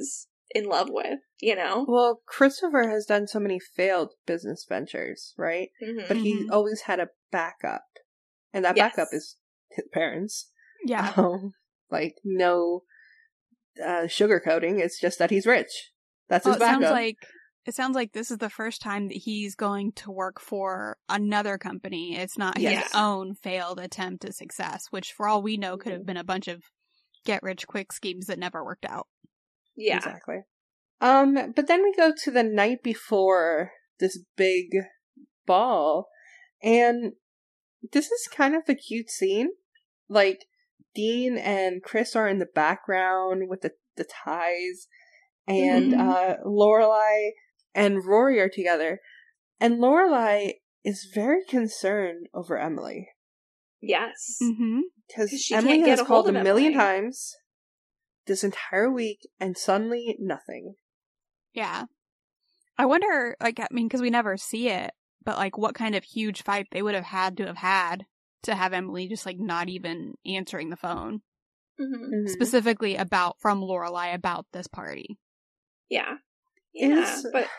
in love with, you know? Well, Christopher has done so many failed business ventures, right? Mhm. But he Mhm. always had a backup. And that Yes. backup is his parents. Yeah. Um, like, no uh, sugarcoating. It's just that he's rich. That's Well, his it backup. sounds like it sounds like this is the first time that he's going to work for another company. It's not his Yes. own failed attempt at success, which for all we know could have Mhm. been a bunch of get rich quick schemes that never worked out. Yeah. Exactly. Um, but then we go to the night before this big ball, and this is kind of a cute scene. Like, Dean and Chris are in the background with the, the ties, and Mhm. uh, Lorelai and Rory are together. And Lorelai is very concerned over Emily, Yes. Mm-hmm. because 'Cause she Emily can't get has a called hold a of million Emily. times this entire week, and suddenly nothing. Yeah. I wonder, like, I mean, because we never see it, but like, what kind of huge fight they would have had to have had to have Emily just like not even answering the phone, Mhm. Mhm. specifically about from Lorelai about this party. Yeah. Yeah. Is- But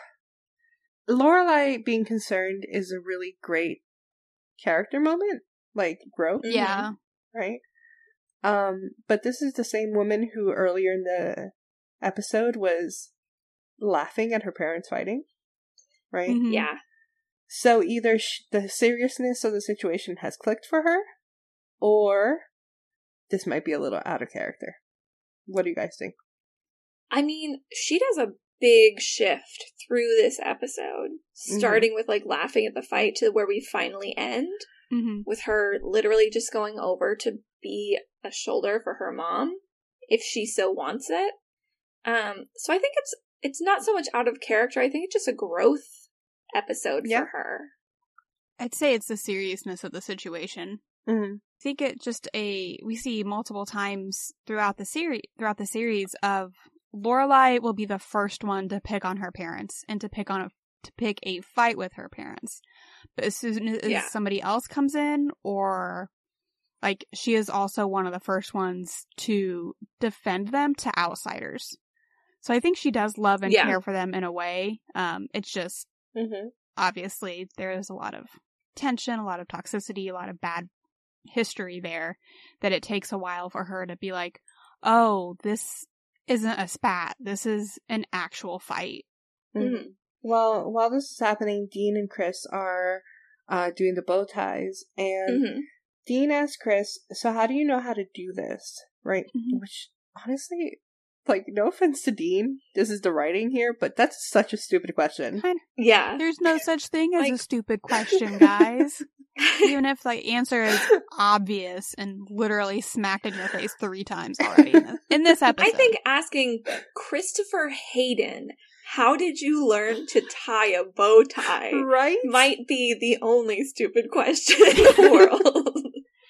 Lorelai being concerned is a really great character moment, like growth, Mhm. Yeah. right? Um, but this is the same woman who earlier in the episode was laughing at her parents fighting, right? Mhm. yeah. So either sh- the seriousness of the situation has clicked for her, or this might be a little out of character. What do you guys think? I mean, she does a big shift through this episode, starting with like laughing at the fight to where we finally end Mm-hmm. with her literally just going over to be a shoulder for her mom if she so wants it. Um, so I think it's it's not so much out of character. I think it's just a growth episode Yeah. for her. I'd say it's the seriousness of the situation. Mm-hmm. I think it just a we see multiple times throughout the series throughout the series of Lorelai will be the first one to pick on her parents and to pick on a to pick a fight with her parents. But as soon as Yeah. somebody else comes in, or like she is also one of the first ones to defend them to outsiders. So I think she does love and Yeah. care for them in a way. Um, it's just Mm-hmm. obviously there is a lot of tension, a lot of toxicity, a lot of bad history there that it takes a while for her to be like, oh, this isn't a spat. This is an actual fight. Mm-hmm. Mhm. Well, while this is happening, Dean and Chris are uh, doing the bow ties, and Mhm. Dean asks Chris, "So how do you know how to do this?" Right? Mhm. Which, honestly, like, no offense to Dean, this is the writing here, but that's such a stupid question. Kind Yeah. There's no such thing as a Like- stupid question, guys. Even if the answer is obvious and literally smacked in your face three times already in this, in this episode. I think asking Christopher Hayden, how did you learn to tie a bow tie, Right? might be the only stupid question in the world.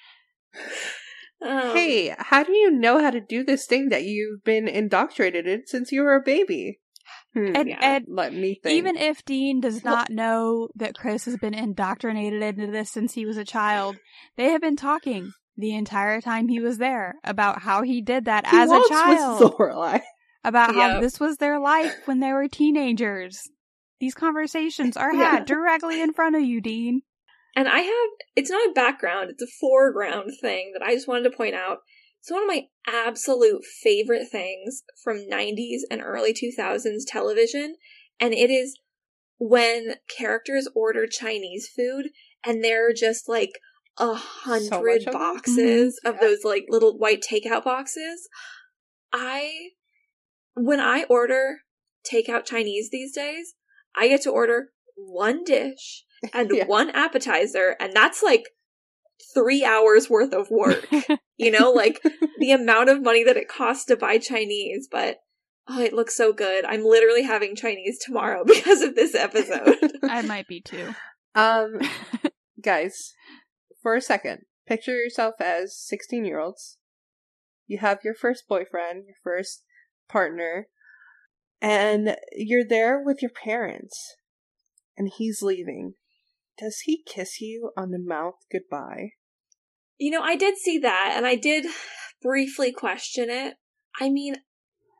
Um, Hey, how do you know how to do this thing that you've been indoctrinated in since you were a baby? Hmm. And, Yeah. and Let me think. even if Dean does not know that Chris has been indoctrinated into this since he was a child, they have been talking the entire time he was there about how he did that He as a waltzed child. with Lorelai. About how Yep. this was their life when they were teenagers. These conversations are Yeah. had directly in front of you, Dean. And I have, it's not a background, it's a foreground thing that I just wanted to point out. It's one of my absolute favorite things from nineties and early two thousands television. And it is when characters order Chinese food and there are just like a hundred much of them? boxes of Yeah. those like little white takeout boxes. I, when I order takeout Chinese these days, I get to order one dish and Yeah. one appetizer, and that's like three hours worth of work. You know, like the amount of money that it costs to buy Chinese, but oh, it looks so good. I'm literally having Chinese tomorrow because of this episode. I might be too. Um, guys, for a second, picture yourself as sixteen-year-olds. You have your first boyfriend, your first partner, and you're there with your parents, and he's leaving. Does he kiss you on the mouth goodbye? You know, I did see that, and I did briefly question it. I mean,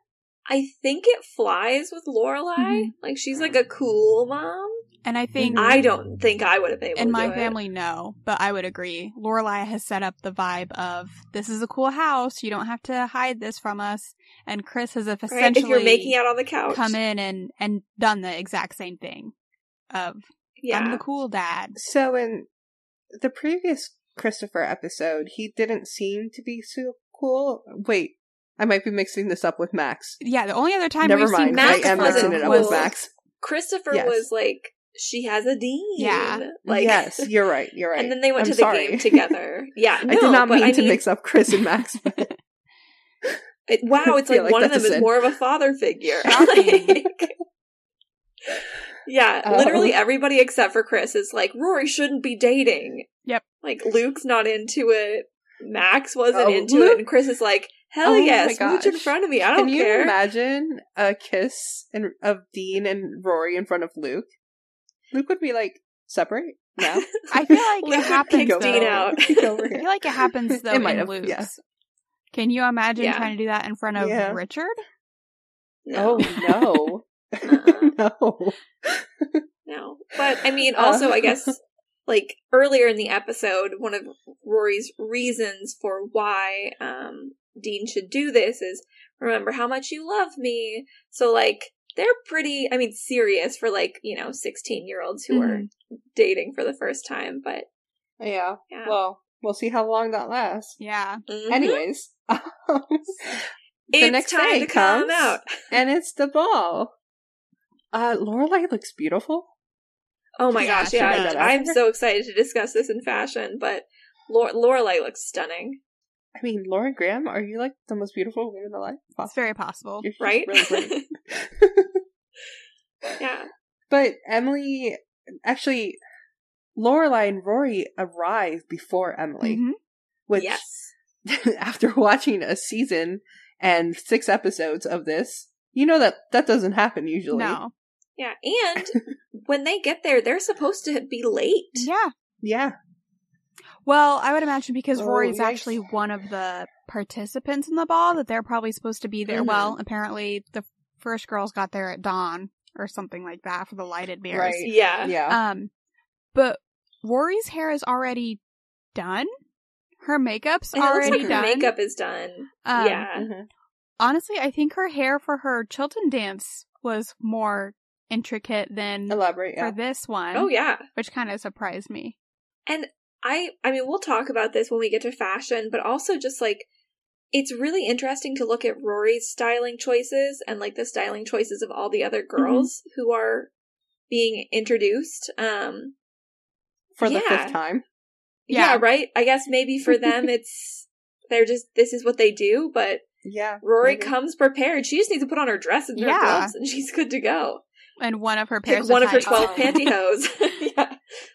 I think it flies with Lorelai. Mhm. Like, she's like a cool mom. And I think I don't think I would have been able in to my do family, no, but I would agree. Lorelai has set up the vibe of this is a cool house. You don't have to hide this from us. And Chris has it. essentially Right? If you're making out on the couch. come in and and done the exact same thing. Of Yeah. I'm the cool dad. So in the previous Christopher episode, he didn't seem to be so cool. Wait, I might be mixing this up with Max. Yeah, the only other time Never we've seen mind, I Max am wasn't mixing it up cool. with Max. Christopher Yes. was like, she has a dean. Yeah. Like, yes, you're right. You're right. And then they went I'm to the sorry. game together. Yeah. No, I did not but mean I to mean, mix up Chris and Max. But It, wow, it's feel like, like one of that's them a is sin. more of a father figure. Shocking. Like, yeah, Oh. literally everybody except for Chris is like, Rory shouldn't be dating. Yep. Like, Luke's not into it. Max wasn't Oh, into Luke- it. And Chris is like, hell Oh yeah, my smooch in gosh. front of me. I Can don't you care. imagine a kiss in, of Dean and Rory in front of Luke? Luke would be like, separate now. I feel like Luke it would happens kick though. Dean out. Kick over I here. feel like it happens though It might in have, Luke's. yeah. Can you imagine Yeah. trying to do that in front of Yeah. Richard? No. Oh, no. Uh-uh. No. No. But, I mean, also, Uh. I guess, like, earlier in the episode, one of Rory's reasons for why um, Dean should do this is, remember how much you love me. So, like, they're pretty, I mean, serious for, like, you know, sixteen-year-olds who are dating for the first time. But, Yeah. yeah. Well, we'll see how long that lasts. Yeah. Mhm. Anyways. it's next time day to come comes. out. And it's the ball. Uh, Lorelai looks beautiful. Oh my Yeah, gosh, she yeah. does. I'm so excited to discuss this in fashion, but Lore- Lorelai looks stunning. I mean, Lauren Graham, are you like the most beautiful woman alive? It's very possible. You're just Right? really pretty. Yeah. But Emily, actually, Lorelai and Rory arrive before Emily, Mhm. which Yes. after watching a season and six episodes of this, you know that that doesn't happen usually. No. Yeah, and when they get there, they're supposed to be late. Yeah. Yeah. Well, I would imagine because Oh, Rory's yikes. actually one of the participants in the ball that they're probably supposed to be there. Mhm. Well, apparently the first girls got there at dawn or something like that for the lighted mirrors. Right. Yeah. Yeah. Um, but Rory's hair is already done. Her makeup's It looks already like her done. makeup is done. Um, yeah. Mhm. Honestly, I think her hair for her Chilton dance was more intricate than Elaborate, yeah. for this one. Oh, yeah. Which kind of surprised me. And I, I mean, we'll talk about this when we get to fashion, but also just like, it's really interesting to look at Rory's styling choices and like the styling choices of all the other girls who are being introduced. Um, For the yeah. fifth time. yeah. Yeah. right. I guess maybe for them, it's, they're just, this is what they do, but Yeah. Rory maybe. comes prepared. She just needs to put on her dress and her Yeah. gloves and she's good to go. And one of her Pick pairs one of her tights. twelve Um, pantyhose. Yeah.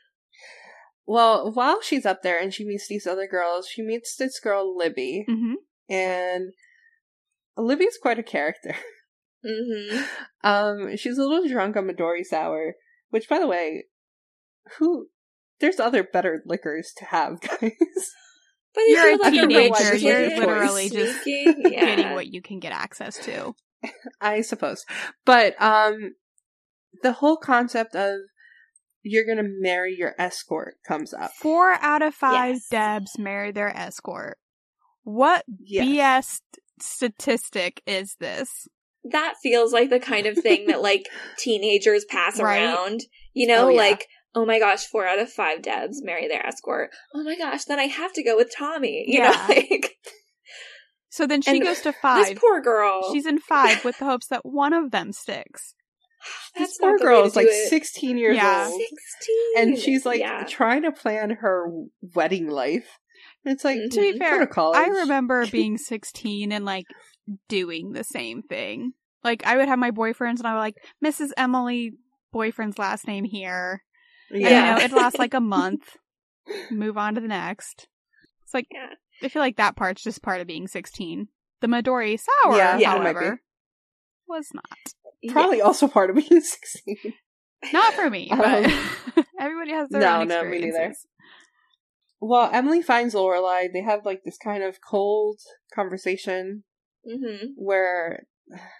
Well, while she's up there and she meets these other girls, she meets this girl, Libby. Mhm. And Libby's quite a character. Mm-hmm. Um, she's a little drunk on Midori Sour, which, by the way, who... There's other better liquors to have, guys. But if You're you're a like a rich teenager, kid, you're literally just sneaking, yeah. Getting what you can get access to. I suppose. But, um, the whole concept of you're gonna marry your escort comes up. Four out of five Yes. Debs marry their escort. What Yes. B S statistic is this? That feels like the kind of thing that like teenagers pass Right. around. You know, Oh, yeah. like, oh my gosh, four out of five Debs marry their escort. Oh my gosh, then I have to go with Tommy. You Yeah. know, like So then she And goes to five. this poor girl. She's in five with the hopes that one of them sticks. That's This poor not the way girl to is do like it. sixteen years Yeah. old. Sixteen, And she's like yeah. trying to plan her wedding life. And it's like, Mhm. To be go fair, to college. I remember being sixteen and like doing the same thing. Like I would have my boyfriends and I would like, Missus Emily, boyfriend's last name here. And, Yeah. you know, it'd last like a month. Move on to the next. It's like, Yeah. I feel like that part's just part of being sixteen. The Midori Sour, Yeah, yeah, it might be. however, was not. Probably also part of being sixteen. Not for me, but Um, everybody has their no, own no, me experiences. neither. Well, Emily finds Lorelai. They have like this kind of cold conversation Mm-hmm. where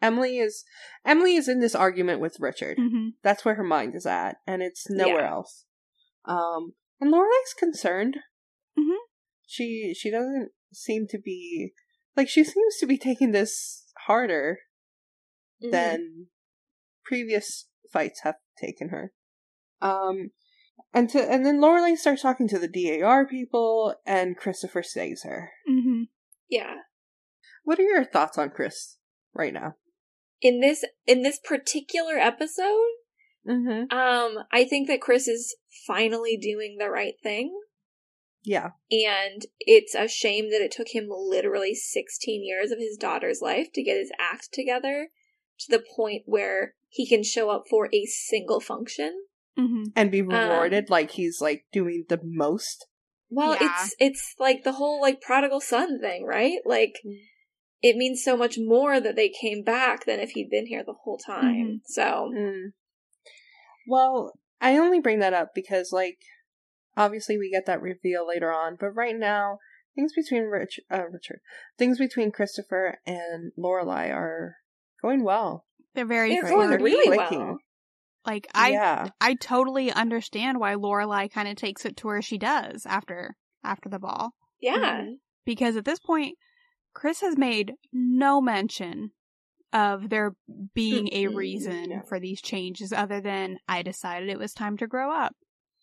Emily is Emily is in this argument with Richard. Mm-hmm. That's where her mind is at, and it's nowhere Yeah. else. Um, and Lorelai's concerned. Mhm. She she doesn't seem to be like she seems to be taking this harder Mhm. than previous fights have taken her. Um, and to and then Lorelai starts talking to the D A R people, and Christopher saves her. Mm-hmm. Yeah. What are your thoughts on Chris right now? In this in this particular episode, Mm-hmm. um, I think that Chris is finally doing the right thing. Yeah. And it's a shame that it took him literally sixteen years of his daughter's life to get his act together to the point where he can show up for a single function. Mm-hmm. And be Um, rewarded like he's like doing the most. Well, Yeah. it's it's like the whole like prodigal son thing, right? Like Mm. it means so much more that they came back than if he'd been here the whole time. Mhm. So, Mm. Well, I only bring that up because, like, obviously we get that reveal later on, but right now, things between Rich, uh, Richard, things between Christopher and Lorelai are going well. They're very they're right, going they're flirty. really clicking. well. Like I, yeah. I totally understand why Lorelai kind of takes it to where she does after after the ball, Yeah. Mhm. because at this point, Chris has made no mention of there being a Mm-mm. reason Yeah. for these changes other than I decided it was time to grow up.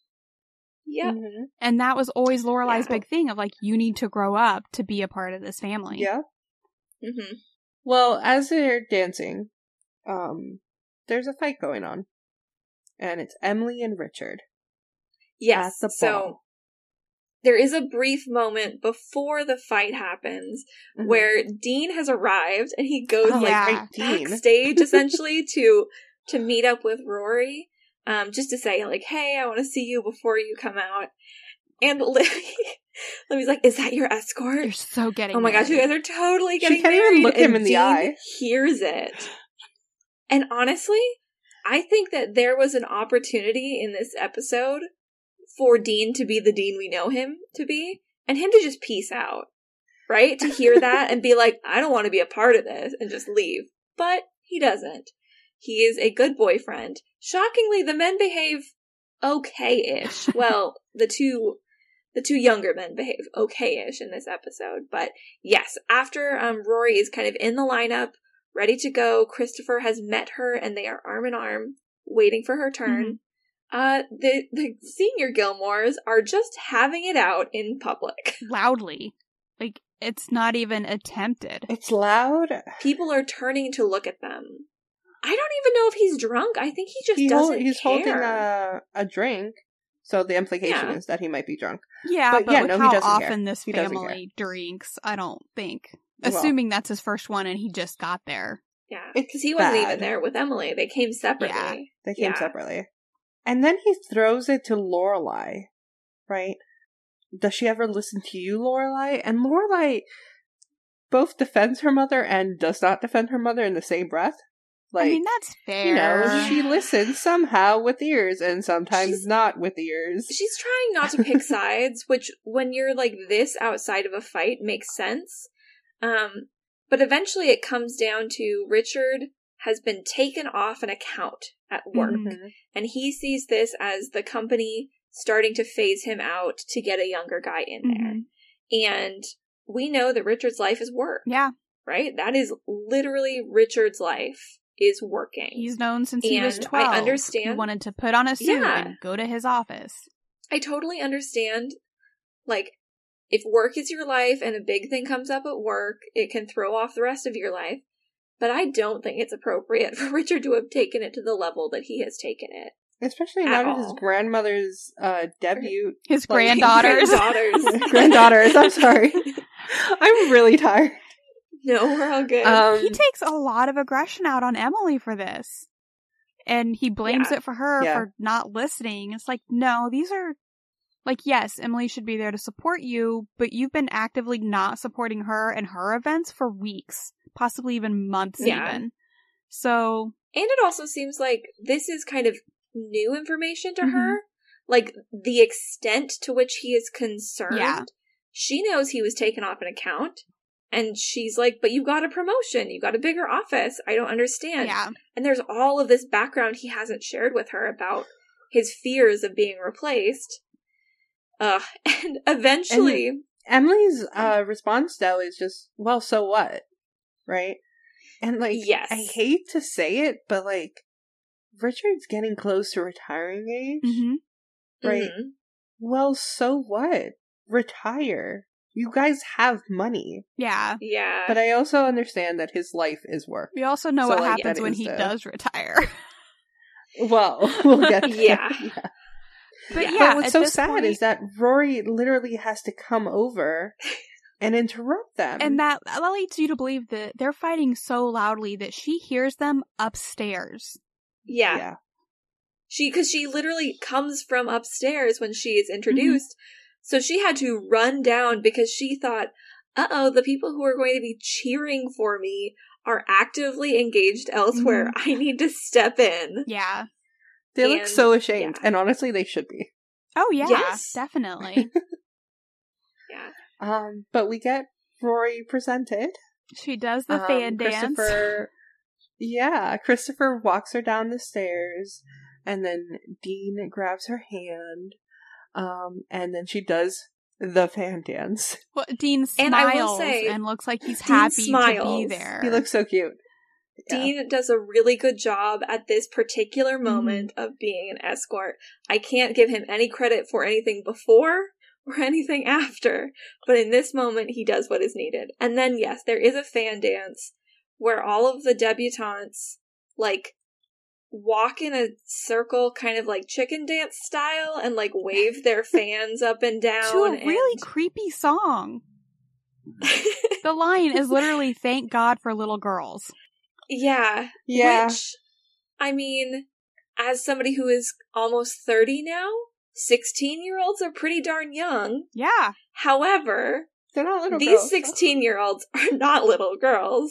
Yep. Mhm. And that was always Lorelai's Yeah. big thing of like, you need to grow up to be a part of this family. Yeah. Mm-hmm. Well, as they're dancing, um, there's a fight going on. And it's Emily and Richard. Yes. At the So ball. there is a brief moment before the fight happens Mhm. where Dean has arrived and he goes Oh, like Yeah. right, Dean. backstage essentially to to meet up with Rory, um, just to say like, "Hey, I want to see you before you come out." And Libby, Libby's like, "Is that your escort?" You're so getting Oh my gosh, you married. guys are totally She getting can't even married, look him and in the Dean eye. hears it. And honestly, I think that there was an opportunity in this episode for Dean to be the Dean we know him to be, and him to just peace out. Right? To hear that and be like, I don't want to be a part of this, and just leave. But he doesn't. He is a good boyfriend. Shockingly, the men behave okay-ish. Well, the two the two younger men behave okay-ish in this episode. But yes, after um, Rory is kind of in the lineup, ready to go, Christopher has met her and they are arm in arm, waiting for her turn. Uh, the, the senior Gilmores are just having it out in public. Loudly. Like, it's not even attempted. It's loud. People are turning to look at them. I don't even know if he's drunk. I think he just He doesn't hol- he's care. holding a, a drink, so the implication Yeah. is that he might be drunk. Yeah, But but, yeah, with no, he how doesn't often care. this He doesn't family drinks, I don't think. Well- Assuming that's his first one and he just got there. Yeah, It's because he wasn't bad. even there with Emily. They came separately. Yeah. They came Yeah. separately. And then he throws it to Lorelai, right? Does she ever listen to you, Lorelai? And Lorelai both defends her mother and does not defend her mother in the same breath. Like, I mean, that's fair. you know, she listens somehow with ears and sometimes She's- not with ears. She's trying not to pick sides, which when you're like this outside of a fight makes sense. Um, but eventually it comes down to Richard has been taken off an account at work. Mhm. And he sees this as the company starting to phase him out to get a younger guy in there. Mhm. And we know that Richard's life is work, Yeah, right? That is literally Richard's life is working. he's known since he was And I twelve. understand- He wanted to put on a suit Yeah. and go to his office. I totally understand, like, if work is your life and a big thing comes up at work, it can throw off the rest of your life. But I don't think it's appropriate for Richard to have taken it to the level that he has taken it. Especially At now that his all. grandmother's uh, debut. His Like, granddaughters. Granddaughters. Granddaughters, I'm sorry. I'm really tired. No, we're all good. Um, He takes a lot of aggression out on Emily for this. And he blames Yeah. it for her Yeah. for not listening. It's like, no, these are, like, yes, Emily should be there to support you, but you've been actively not supporting her and her events for weeks, possibly even months Yeah. even. So, And it also seems like this is kind of new information to Mhm. her. Like, the extent to which he is concerned. Yeah. She knows he was taken off an account. And she's like, but you got a promotion. You got a bigger office. I don't understand. Yeah. And there's all of this background he hasn't shared with her about his fears of being replaced. Uh, and eventually... And Emily's uh, response, though, is just, well, so what? Right? And, like, yes. I hate to say it, but, like, Richard's getting close to retiring age. Mm-hmm. Right? Mm-hmm. Well, so what? Retire. You guys have money. Yeah. Yeah. But I also understand that his life is work. We also know So, what like, happens that when is he the- does retire. Well, we'll get there. Yeah. yeah. But Yeah. yeah, But what's at so this sad point- is that Rory literally has to come over and interrupt them. And that, that leads you to believe that they're fighting so loudly that she hears them upstairs. yeah. yeah. She, because she literally comes from upstairs when she is introduced. So she had to run down because she thought, uh-oh, the people who are going to be cheering for me are actively engaged elsewhere. I need to step in. Yeah. They look And- so ashamed. yeah. And honestly, they should be. Oh, yeah. Yes. Definitely. Yeah. Um, but we get Rory presented. She does the Um, fan dance. Christopher, yeah, Christopher walks her down the stairs, and then Dean grabs her hand, um, and then she does the fan dance. Well, Dean smiles And I will say, and looks like he's Dean happy to be smiles. there. He looks so cute. Yeah. Dean does a really good job at this particular moment of being an escort. I can't give him any credit for anything before or anything after, but in this moment, he does what is needed. And then, yes, there is a fan dance where all of the debutantes, like, walk in a circle, kind of like chicken dance style, and, like, wave their fans up and down. to a really and... creepy song. The line is literally, "Thank God for little girls." Yeah. Yeah. Which, I mean, as somebody who is almost thirty now, sixteen-year-olds are pretty darn young. Yeah. However, They're not little these girls. sixteen-year-olds are not little girls.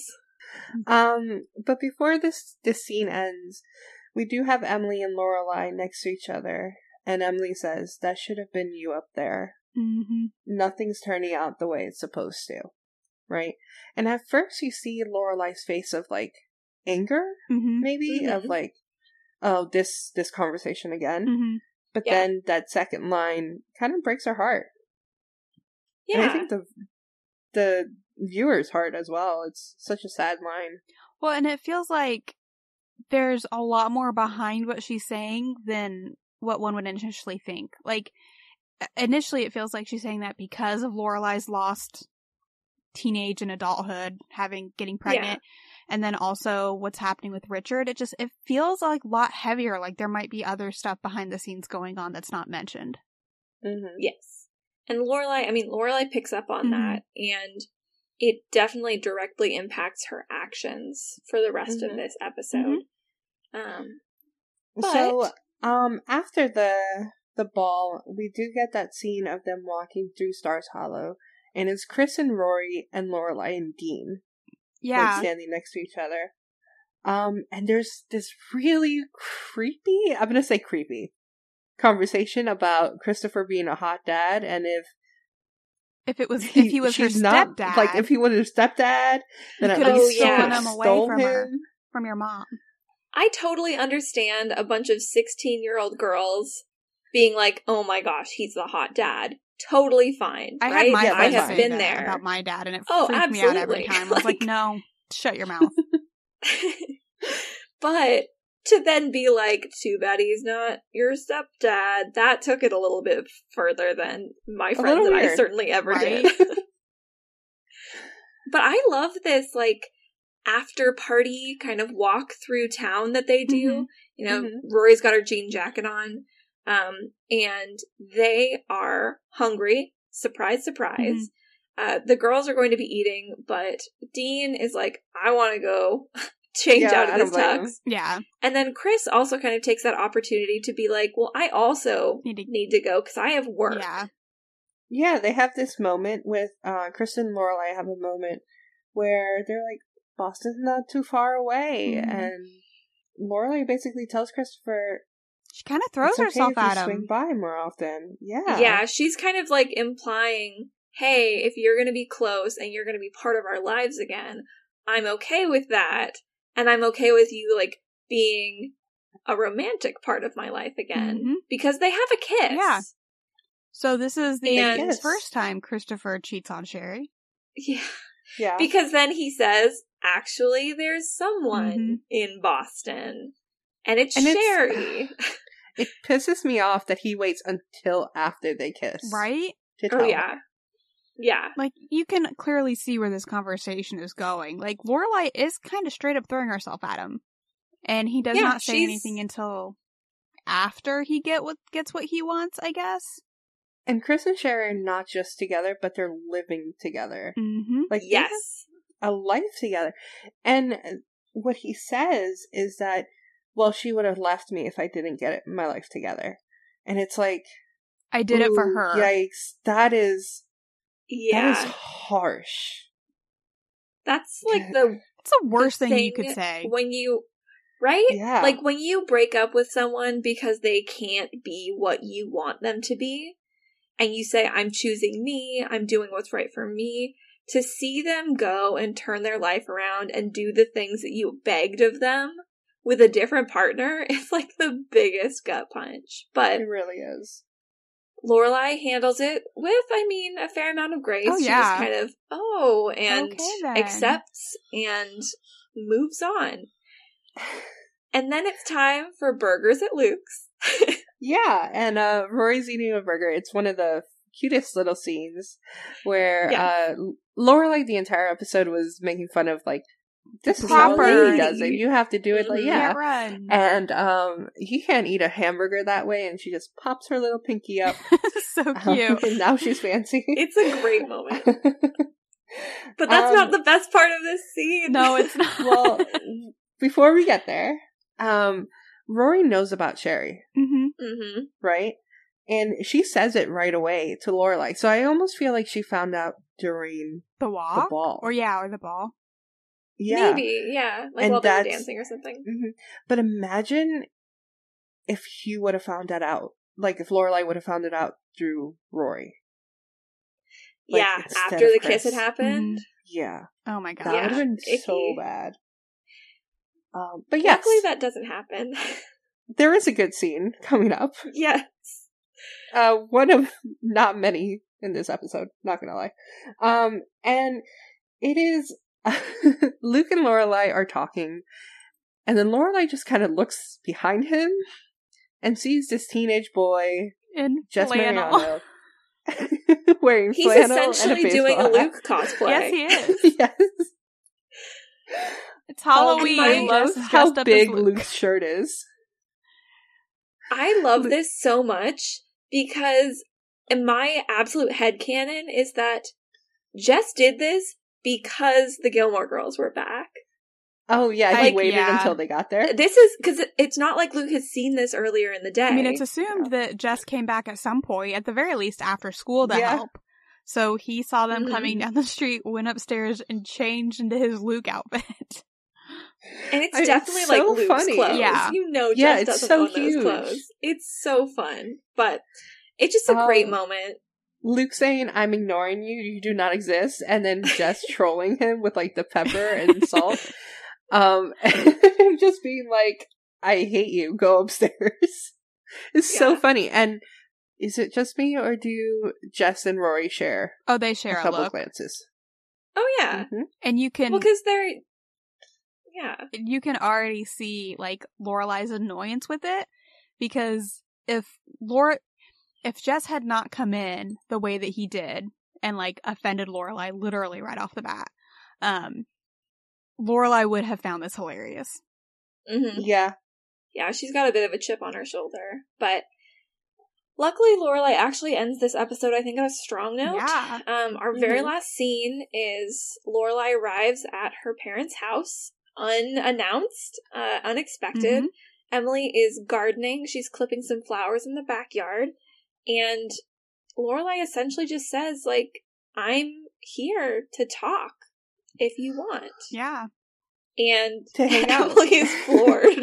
Um, but before this this scene ends, we do have Emily and Lorelai next to each other, and Emily says, "That should have been you up there. Mm-hmm. Nothing's turning out the way it's supposed to." Right? And at first you see Lorelai's face of, like, anger, Mm-hmm. maybe, Mhm. of, like, oh, this this conversation again. Mm-hmm. But Yeah. then that second line kind of breaks her heart. Yeah. And I think the the viewer's heart as well. It's such a sad line. Well, and it feels like there's a lot more behind what she's saying than what one would initially think. Like, initially it feels like she's saying that because of Lorelai's lost teenage and adulthood, having, getting pregnant, and then also what's happening with Richard. It just, it feels like a lot heavier, like there might be other stuff behind the scenes going on that's not mentioned. Mm-hmm. Yes. And Lorelai, I mean, Lorelai picks up on Mhm. that, and it definitely directly impacts her actions for the rest Mhm. of this episode. Um, So, But- um, after the the ball, we do get that scene of them walking through Stars Hollow, and it's Chris and Rory and Lorelai and Dean, like, Yeah. standing next to each other. Um, and there's this really creepy, I'm gonna say creepy, conversation about Christopher being a hot dad, and if If it was, he, if he was her she's not, stepdad, like, if he was her stepdad, then at could have least stolen stolen him away stole from her. him. from your mom. I totally understand a bunch of sixteen-year-old girls being like, oh my gosh, he's the hot dad. Totally fine, I right? had my Yeah, I friends that's have say been that there. about my dad, and it Oh, freaked me out every absolutely. time. I was like, Like- no, shut your mouth. But to then be like, too bad he's not your stepdad, that took it a little bit further than my friends little and I weird, certainly ever right? did. But I love this, like, after party kind of walk through town that they do. Mhm. You know, Mhm. Rory's got her jean jacket on, um, and they are hungry. Surprise, surprise. Uh, the girls are going to be eating, but Dean is like, I want to go change Yeah, out I of his don't blame him. tux. Yeah. And then Chris also kind of takes that opportunity to be like, well, I also Need to- need to go because I have work. Yeah. Yeah, they have this moment with uh Kristen and Lorelai have a moment where they're like, Boston's not too far away, Mhm. and Lorelai basically tells Christopher She kind of throws it's okay herself if you at swing him. by more often. Yeah, Yeah, she's kind of like implying, hey, if you're going to be close and you're going to be part of our lives again, I'm okay with that. And I'm okay with you, like, being a romantic part of my life again. Mhm. Because they have a kiss. Yeah. So this is the And- his first time Christopher cheats on Sherry. Yeah. Yeah. Because then he says, actually, there's someone Mhm. in Boston. And it's And it's- Sherry. It pisses me off that he waits until after they kiss. Right? To tell Oh, her. yeah. Yeah. Like, you can clearly see where this conversation is going. Like, Lorelai is kind of straight up throwing herself at him. And he does Yeah, not say she's- anything until after he get what gets what he wants, I guess. And Chris and Sherry are not just together, but they're living together. Mm-hmm. Like, they have Yes. a life together. And what he says is that, well, she would have left me if I didn't get it, my life together. And it's like, I did it for ooh, her. Yikes. That is, Yeah. that is harsh. That's like the It's the worst the thing you could say. when you, right? Yeah. Like when you break up with someone because they can't be what you want them to be, and you say, I'm choosing me, I'm doing what's right for me, to see them go and turn their life around and do the things that you begged of them with a different partner, it's like the biggest gut punch. But It really is. Lorelai handles it with, I mean, a fair amount of grace. Oh, She yeah. just kind of, oh, and Okay, then. accepts and moves on. And then it's time for burgers at Luke's. Yeah, and uh Rory's eating a burger. It's one of the cutest little scenes where Yeah. uh Lorelai the entire episode was making fun of, like, this is Proper. how a lady does it. You have to do it like, Mhm. yeah. Can't run. And um he can't eat a hamburger that way, and she just pops her little pinky up. So Um, cute. and now she's fancy. It's a great moment. But that's Um, not the best part of this scene. No, it's not. Well, before we get there, um Rory knows about Sherry, hmm hmm right? And she says it right away to Lorelai. So I almost feel like she found out during The walk? the ball. Or yeah, or the ball. Yeah. Maybe, yeah. Like And while they were that's- dancing or something. Mhm. But imagine if he would have found that out. Like, if Lorelai would have found it out through Rory. Like, Yeah, instead after of the kiss had Chris. happened. Yeah. Oh my god. That Yeah. would have been icky. so bad. Um, but yes, Luckily that doesn't happen. there is a good scene coming up. Yes. Uh, one of not many in this episode, not gonna lie. Um, and it is Luke and Lorelai are talking, and then Lorelai just kind of looks behind him and sees this teenage boy, In Jess flannel. Mariano, wearing He's flannel and essentially a doing a baseball hat. Luke cosplay. Yes, he is. Yes. It's Halloween. I and love Jess is how dressed up big as Luke. Luke's shirt is. I love this so much because my absolute headcanon is that Jess did this because the Gilmore Girls were back. Oh yeah, he Like, waited yeah. until they got there. This is because it's not like Luke has seen this earlier in the day. I mean, it's assumed that Jess came back at some point, at the very least after school to Yeah. help. So he saw them Mhm. coming down the street, went upstairs, and changed into his Luke outfit. and it's I mean, it's definitely so like Luke's funny. clothes. Yeah. You know, Jess Yeah, it's doesn't so own huge. those clothes. It's so fun, but it's just a great Um, moment. Luke saying, "I'm ignoring you. You do not exist," and then Jess trolling him with like the pepper and salt, um, and just being like, "I hate you. Go upstairs." It's so Yeah. funny. And is it just me, or do Jess and Rory share Oh, they a share a couple look. glances? Oh yeah, Mhm. And you can well because they're yeah. you can already see like Lorelai's annoyance with it, because if Laura if Jess had not come in the way that he did and like offended Lorelai literally right off the bat, um Lorelai would have found this hilarious. hmm Yeah, Yeah, she's got a bit of a chip on her shoulder, but luckily Lorelai actually ends this episode, I think, on a strong note. Yeah. Um, our very Mhm. last scene is Lorelai arrives at her parents' house unannounced, uh, unexpected. Mhm. Emily is gardening. She's clipping some flowers in the backyard, and Lorelai essentially just says, like, "I'm here to talk if you want." Yeah. And To hang out. Emily is floored.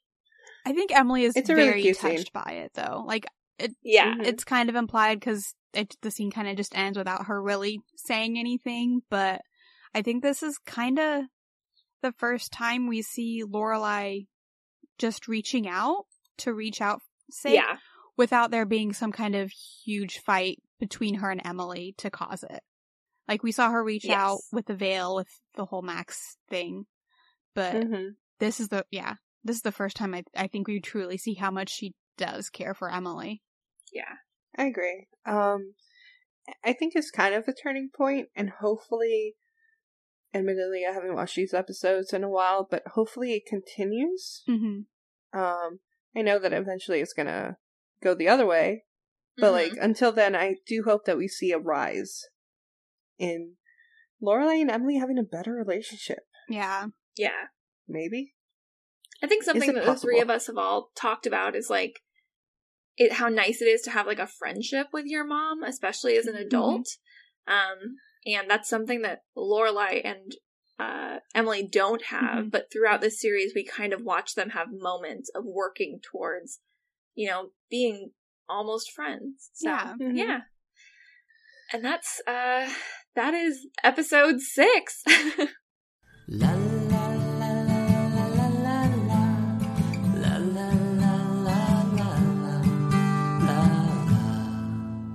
I think Emily is It's a really very cute scene. touched by it though. Like it Yeah. Mhm. it's kind of implied because it, the scene kind of just ends without her really saying anything. But I think this is kind of the first time we see Lorelai just reaching out to reach out sake, Yeah. without there being some kind of huge fight between her and Emily to cause it. Like, we saw her reach Yes. out with the veil, with the whole Max thing. But Mm-hmm. this is the, yeah, this is the first time I, I think we truly see how much she does care for Emily. Yeah. I agree. Um, I think it's kind of a turning point, and hopefully, admittedly, I haven't watched these episodes in a while, but hopefully it continues. Mm-hmm. Um, I know that eventually it's gonna go the other way, but Mhm. like until then, I do hope that we see a rise in Lorelai and Emily having a better relationship. Yeah. Yeah. Maybe. I think something it that the three possible? of us have all talked about is like it how nice it is to have like a friendship with your mom, especially as an adult. Um, and that's something that Lorelai and uh, Emily don't have. Mhm. But throughout this series, we kind of watch them have moments of working towards, you know, being almost friends. So, Yeah. Mhm. yeah. And that's uh, that is episode six. La la la la la la la la la la la la la la.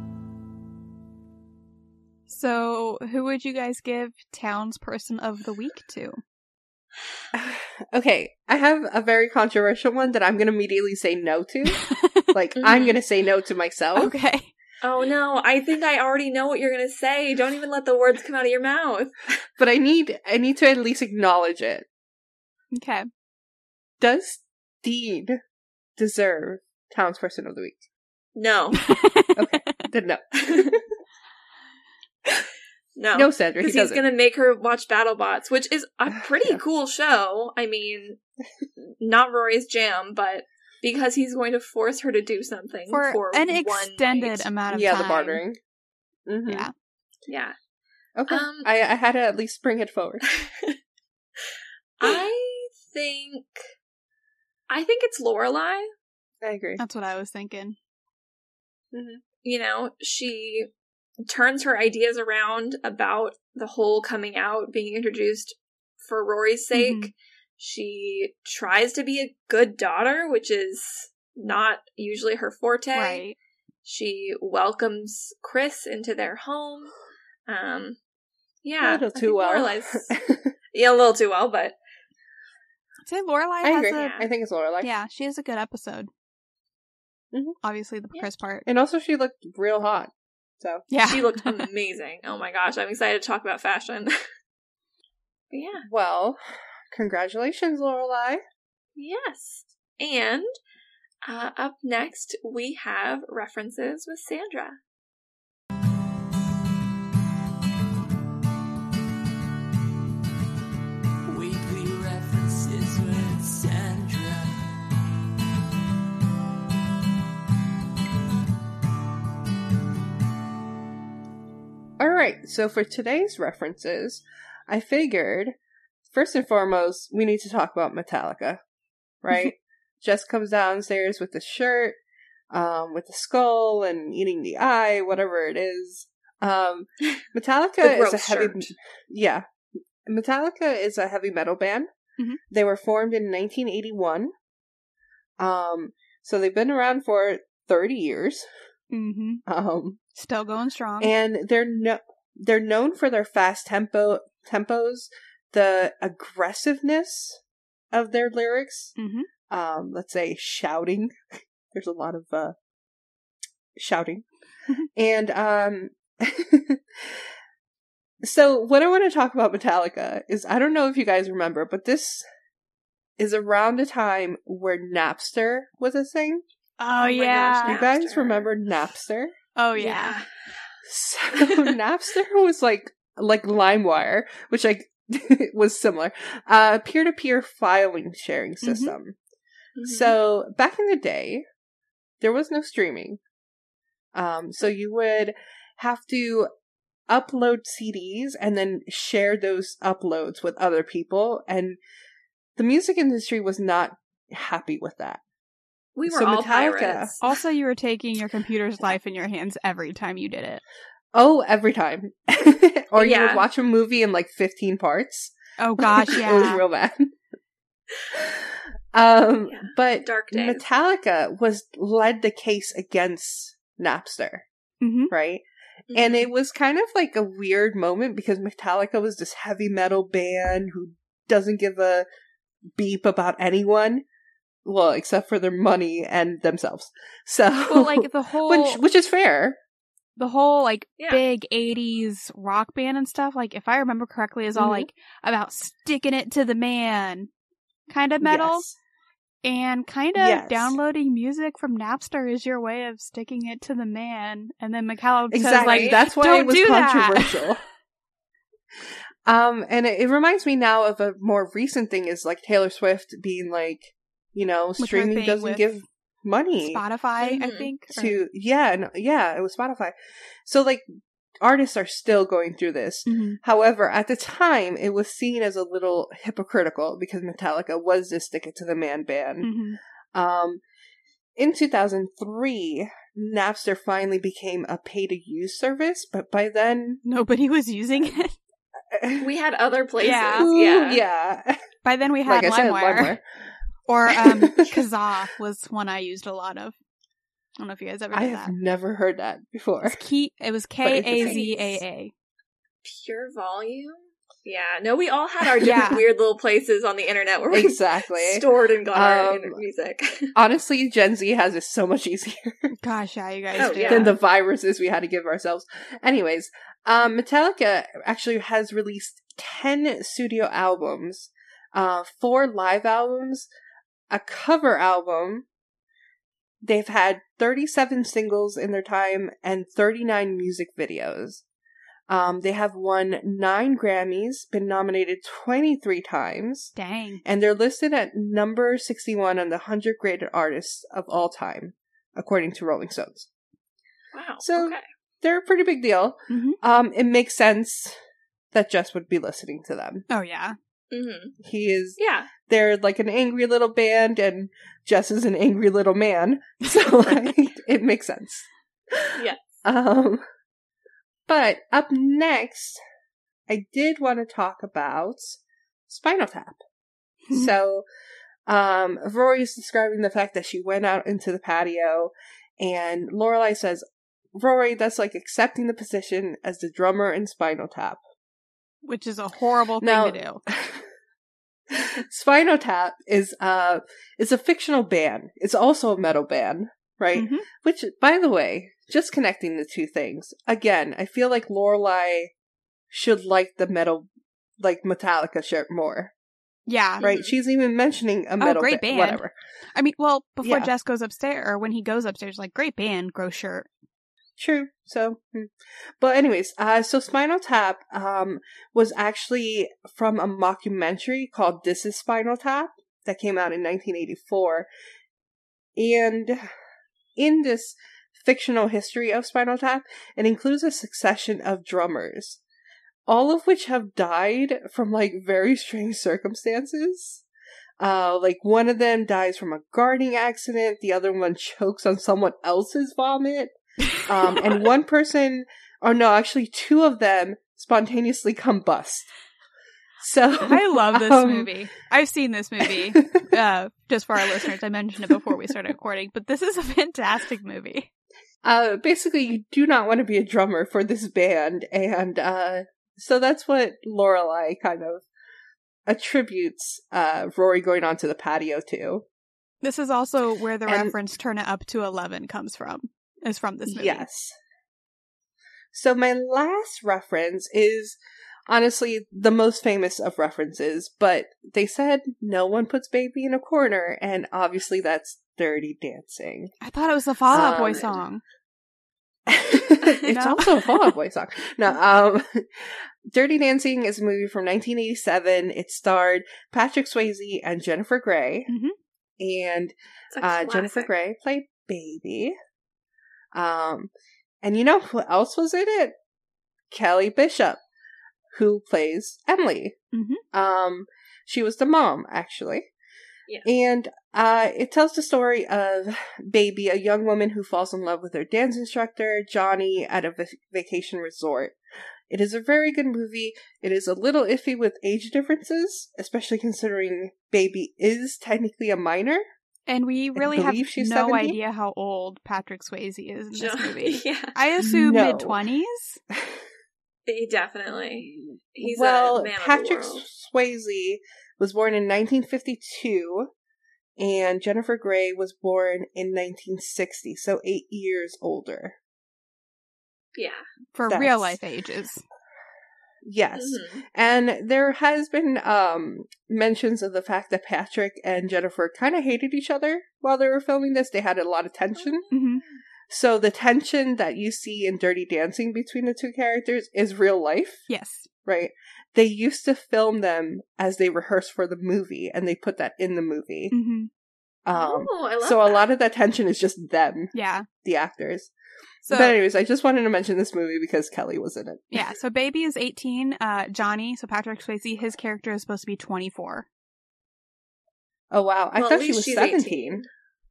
So, who would you guys give Townsperson of the Week to? Okay, I have a very controversial one that I'm gonna immediately say no to. Like, I'm Mhm. gonna say no to myself. Okay. Oh no, I think I already know what you're gonna say. Don't even let the words come out of your mouth. But I need I need to at least acknowledge it. Okay. Does Dean deserve Townsperson of the Week? No. Okay. Then no. No. No, Sandra, he Because he's doesn't. gonna make her watch BattleBots, which is a pretty Yeah. cool show. I mean, not Rory's jam, but because he's going to force her to do something For, for, an one extended night. amount of Yeah, time. the bartering. Mm-hmm. Yeah. Yeah. Okay. Um, I, I had to at least bring it forward. I think I think it's Lorelai. I agree. That's what I was thinking. Mm-hmm. You know, she turns her ideas around about the whole coming out, being introduced for Rory's sake. Mhm. She tries to be a good daughter, which is not usually her forte. Right. She welcomes Chris into their home. Um, yeah, A little I too think well. Lorelai's- yeah, a little too well, but I'd say Lorelai I has agree. a, I think it's Lorelai. yeah, she has a good episode. Mhm. Obviously the Yeah. Chris part. And also, she looked real hot. So Yeah. she looked amazing. Oh my gosh, I'm excited to talk about fashion. But yeah. well, congratulations, Lorelai. Yes. And uh, up next, we have references with Sandra. Weekly references with Sandra. All right. So for today's references, I figured first and foremost we need to talk about Metallica, right? Jess comes downstairs with the shirt, um, with the skull and eating the eye, whatever it is. Um, Metallica The is a gross heavy, shirt. yeah. Metallica is a heavy metal band. Mhm. They were formed in nineteen eighty-one. Um, so they've been around for thirty years. Mm-hmm. Um, Still going strong. and they're no- they're known for their fast tempo tempos, the aggressiveness of their lyrics. Mm-hmm. Um, let's say shouting. There's a lot of uh, shouting, and um, so what I want to talk about Metallica is I don't know if you guys remember, but this is around the time where Napster was a thing. Oh, Oh my yeah. gosh, You guys Napster. remember Napster? Oh, yeah. So Napster was like like LimeWire, which like was similar, uh, peer-to-peer filing sharing system. Mhm. So back in the day, there was no streaming. Um, so you would have to upload C Ds and then share those uploads with other people, and the music industry was not happy with that. We were So all Metallica- pirates. Also, you were taking your computer's life in your hands every time you did it. Oh, every time. Or you Yeah. would watch a movie in like fifteen parts. Oh gosh, It was yeah. real bad. um, Yeah. but Dark days. Metallica was led the case against Napster, hmm right? And Mhm. it was kind of like a weird moment because Metallica was this heavy metal band who doesn't give a beep about anyone. Well, except for their money and themselves. So, Well, like the whole, which, which is fair. the whole like Yeah. big eighties rock band and stuff. Like, if I remember correctly, is all Mhm. like about sticking it to the man kind of metal. Yes. And kind of Yes. downloading music from Napster is your way of sticking it to the man. And then Metallica says, Exactly. like, That's why "Don't it was do that." controversial. um, and it, it reminds me now of a more recent thing is like Taylor Swift being like, you know, With her streaming thing doesn't with give money Spotify, I Mhm. think. or- to, yeah, no, yeah, it was Spotify. So like artists are still going through this. Mhm. However, at the time, it was seen as a little hypocritical because Metallica was this stick it to the man band. Mhm. Um, in two thousand three, Napster finally became a pay-to-use service, but by then, Nobody was using it. We had other places. Yeah. Ooh, Yeah. yeah. By then we had Like I said, LimeWire. LimeWire. Or um, Kazaa was one I used a lot of. I don't know if you guys ever I did have that. never heard that before. It's key, it was K A Z A A. Pure volume? Yeah. No, we all had our different Yeah. weird little places on the internet where we Exactly. stored and got our Um, inter- music. Honestly, Gen Z has it so much easier Gosh, yeah, you guys Oh, do. yeah. than the viruses we had to give ourselves. Anyways, um, Metallica actually has released ten studio albums, uh, four live albums, a cover album. They've had thirty-seven singles in their time and thirty-nine music videos. Um, they have won nine Grammys, been nominated twenty-three times, Dang. and they're listed at number sixty-one on the one hundred greatest artists of all time, according to Rolling Stones. Wow. So- okay. They're a pretty big deal. Mhm. Um, it makes sense that Jess would be listening to them. Oh, yeah. Mm-hmm. He is, Yeah. they're like an angry little band, and Jess is an angry little man. So, like, it makes sense. Yeah. Um, but up next, I did want to talk about Spinal Tap. So, um, Rory's describing the fact that she went out into the patio, and Lorelai says, Rory, that's like accepting the position as the drummer in Spinal Tap. Which is a horrible thing Now- to do. Spinal Tap is uh is a fictional band. It's also a metal band, right? Mhm. Which, by the way, just connecting the two things. Again, I feel like Lorelai should like the metal, like Metallica shirt more, Yeah. right? She's even mentioning a metal great ba- band. whatever. I mean, well, before Yeah. Jess goes upstairs, or when he goes upstairs, like, great band, gross shirt. True. So, hmm. but anyways, uh, so Spinal Tap, um, was actually from a mockumentary called This Is Spinal Tap that came out in nineteen eighty-four. And in this fictional history of Spinal Tap, it includes a succession of drummers, all of which have died from like very strange circumstances. Uh, like one of them dies from a gardening accident, the other one chokes on someone else's vomit. Um, and one person, or no, actually two of them spontaneously combust. So I love this um, movie. I've seen this movie. Uh, just for our listeners, I mentioned it before we started recording, but this is a fantastic movie. uh, basically, you do not want to be a drummer for this band, and uh, so that's what Lorelai kind of attributes uh, Rory going onto the patio to. This is also where the And- reference "turn it up to eleven" comes from. Is from this movie. Yes. So my last reference is honestly the most famous of references, but they said no one puts baby in a corner, and obviously that's Dirty Dancing. I thought it was the Fall Out Boy Um, song. It's No. also a Fall Out Boy song. No, um, Dirty Dancing is a movie from nineteen eighty-seven. It starred Patrick Swayze and Jennifer Grey, Mhm. and It's a uh, Jennifer classic. Grey played Baby. Um, and you know who else was in it? Kelly Bishop, who plays Emily. Mhm. Um, she was the mom, actually. Yeah. And uh, it tells the story of Baby, a young woman who falls in love with her dance instructor, Johnny, at a v- vacation resort. It is a very good movie. It is a little iffy with age differences, especially considering Baby is technically a minor. And we really I have believe she's no seventeen. idea how old Patrick Swayze is in this John- movie. yeah. I assume No. mid-twenties. He definitely. He's well, a man Patrick of the world. Swayze was born in nineteen fifty-two, and Jennifer Grey was born in nineteen sixty, so eight years older. Yeah. For That's- real life ages. Yes. Mhm. And there has been um mentions of the fact that Patrick and Jennifer kind of hated each other while they were filming this. They had a lot of tension. hmm So the tension that you see in Dirty Dancing between the two characters is real life, Yes. right? They used to film them as they rehearsed for the movie, and they put that in the movie. hmm Um, oh, I love so that. a lot of that tension is just them, Yeah. the actors. So, but anyways, I just wanted to mention this movie because Kelly was in it. yeah, so Baby is eighteen. Uh, Johnny, so Patrick Swayze, his character is supposed to be twenty-four. Oh wow, I Well, at thought she least was she's seventeen. eighteen.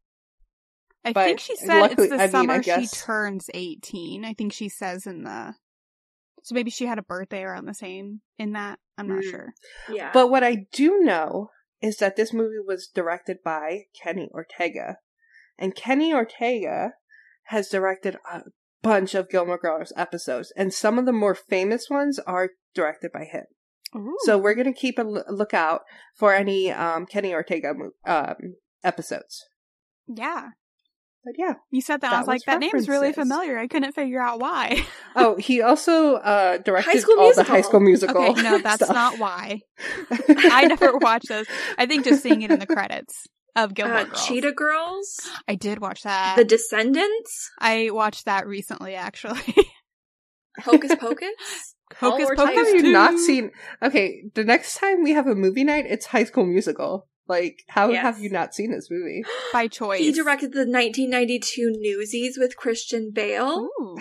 I But think she said luckily- it's the I mean, I summer she guess- turns eighteen. I think she says in the... So maybe she had a birthday around the same in that. I'm not Mm. sure. Yeah. But what I do know is that this movie was directed by Kenny Ortega. And Kenny Ortega has directed a bunch of Gilmore Girls episodes, and some of the more famous ones are directed by him. Ooh. So we're going to keep a l- lookout for any um, Kenny Ortega mo- um, episodes. Yeah. But yeah. You said that, That I was like, was that name's really references. familiar. I couldn't figure out why. Oh, he also uh, directed High School all the Musical. High School Musical. Okay, no, that's stuff. not why. I never watched those. I think just seeing it in the credits of Gilmore uh, Girls. Cheetah Girls. I did watch that. The Descendants. I watched that recently, actually. Hocus Pocus. Hocus All Pocus How have two. you not seen? Okay, the next time we have a movie night, it's High School Musical. Like, how Yes. have you not seen this movie? By choice. He directed the nineteen ninety-two Newsies with Christian Bale. Ooh.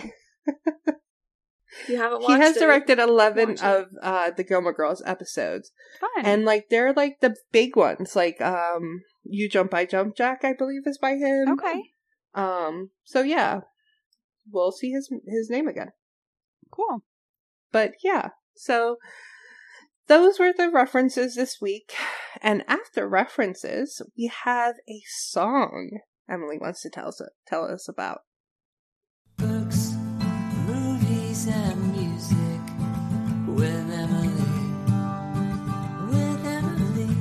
If you haven't He watched has it, directed eleven watch it. of uh, the Gilmore Girls episodes, Fun. and like they're like the big ones. Like, um, You Jump, I Jump, Jack, I believe is by him. okay. Um. So yeah, we'll see his his name again. Cool. But yeah, so those were the references this week. And after references, we have a song Emily wants to tell us tell us about. Books, movies, and music with Emily. With Emily.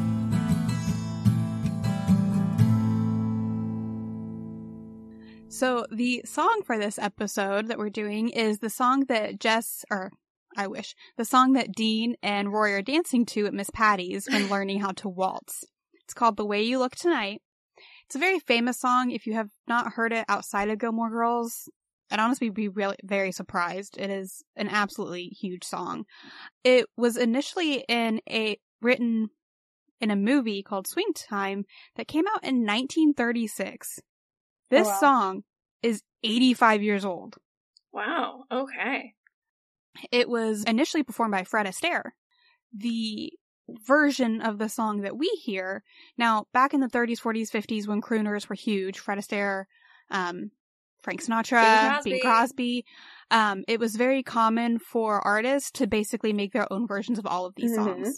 So the song for this episode that we're doing is the song that Jess, or I wish, the song that Dean and Roy are dancing to at Miss Patty's when learning how to waltz. It's called The Way You Look Tonight. It's a very famous song. If you have not heard it outside of Gilmore Girls, I'd honestly be really very surprised. It is an absolutely huge song. It was initially in a written in a movie called Swing Time that came out in nineteen thirty-six. This Oh, wow. song is eighty-five years old. Wow. Okay. It was initially performed by Fred Astaire. The version of the song that we hear, now back in the thirties, forties, fifties when crooners were huge, Fred Astaire, um, Frank Sinatra, Bing Bing Crosby. Crosby, um, it was very common for artists to basically make their own versions of all of these Mhm. songs.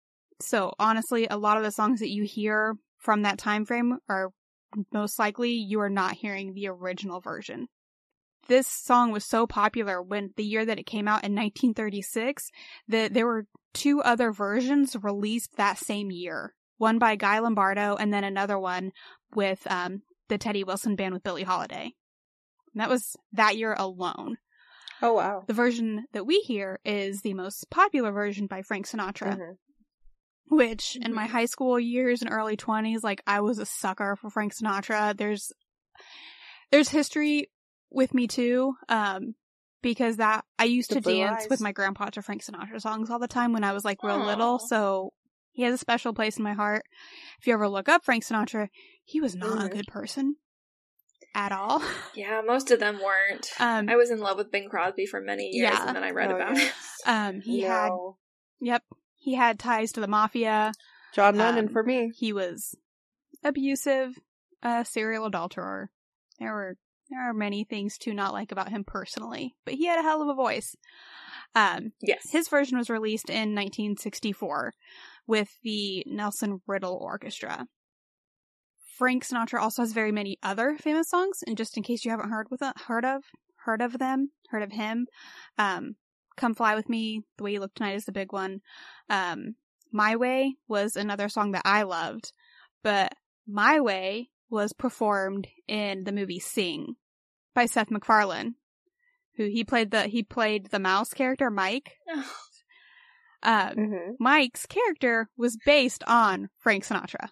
So honestly, a lot of the songs that you hear from that time frame are most likely you are not hearing the original version. This song was so popular when the year that it came out in nineteen thirty-six that there were two other versions released that same year. One by Guy Lombardo and then another one with um, the Teddy Wilson Band with Billie Holiday. And that was that year alone. Oh wow. The version that we hear is the most popular version by Frank Sinatra. Mhm. Which, in Mhm. my high school years and early twenties, like, I was a sucker for Frank Sinatra. There's, there's history with me too, um, because that, I used The to Blue dance Eyes. with my grandpa to Frank Sinatra songs all the time when I was, like, real Aw. little, so he has a special place in my heart. If you ever look up Frank Sinatra, he was not a Mhm. good person. At all. Yeah, most of them weren't. Um, I was in love with Bing Crosby for many years, Yeah. and then I read Oh, about yeah. it. um, he had, No. yep, he had ties to the mafia. John Lennon Um, for me. He was abusive, a serial adulterer. There were there are many things to not like about him personally, but he had a hell of a voice. Um, Yes. his version was released in nineteen sixty-four with the Nelson Riddle Orchestra. Frank Sinatra also has very many other famous songs, and just in case you haven't heard with it, heard of heard of them, heard of him, um, "Come Fly With Me," "The Way You Look Tonight" is the big one. Um, "My Way" was another song that I loved, but "My Way" was performed in the movie Sing by Seth MacFarlane, who he played the he played the mouse character Mike. Um, Mm-hmm. Mike's character was based on Frank Sinatra.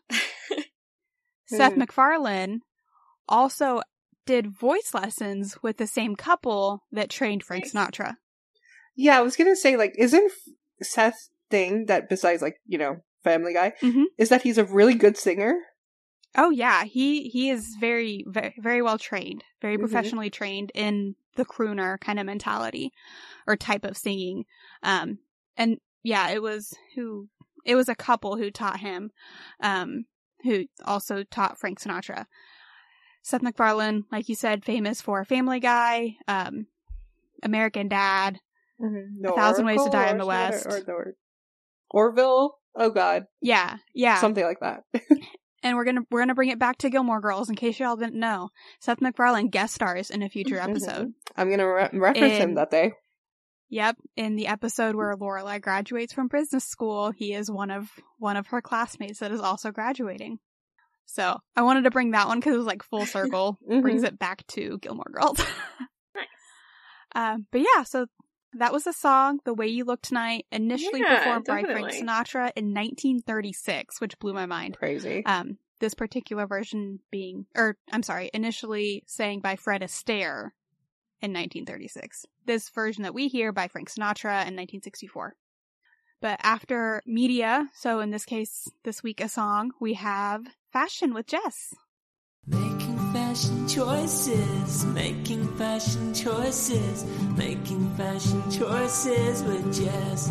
Seth Hmm. MacFarlane also did voice lessons with the same couple that trained Frank Nice. Sinatra. Yeah, I was gonna say, like, isn't Seth's thing that besides, like, you know, Family Guy, Mhm. is that he's a really good singer? Oh yeah, he he is very very, very well trained, very Mhm. professionally trained in the crooner kind of mentality or type of singing. Um, and yeah, it was who it was a couple who taught him, um, who also taught Frank Sinatra. Seth MacFarlane, like you said, famous for Family Guy, um, American Dad, Mm-hmm. A Thousand Ways to Die in the West. Or, or, Orville? Oh god. yeah, yeah. Something like that. And we're gonna we're gonna bring it back to Gilmore Girls in case y'all didn't know. Seth MacFarlane guest stars in a future Mhm. episode. I'm gonna re- reference him In- that day. Yep, in the episode where Lorelai graduates from business school, he is one of one of her classmates that is also graduating. So I wanted to bring that one because it was like full circle, Mhm. brings it back to Gilmore Girls. Nice. Um, but yeah, so that was a song, "The Way You Look Tonight," initially Yeah, performed by definitely. Frank Sinatra in nineteen thirty-six, which blew my mind. Crazy. Um, this particular version being, or I'm sorry, initially sang by Fred Astaire in nineteen thirty-six. This version that we hear by Frank Sinatra in nineteen sixty-four. But after media, so in this case, this week a song, we have Fashion with Jess. Making fashion choices, making fashion choices, making fashion choices with Jess.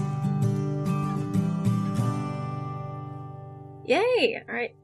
Yay! All right.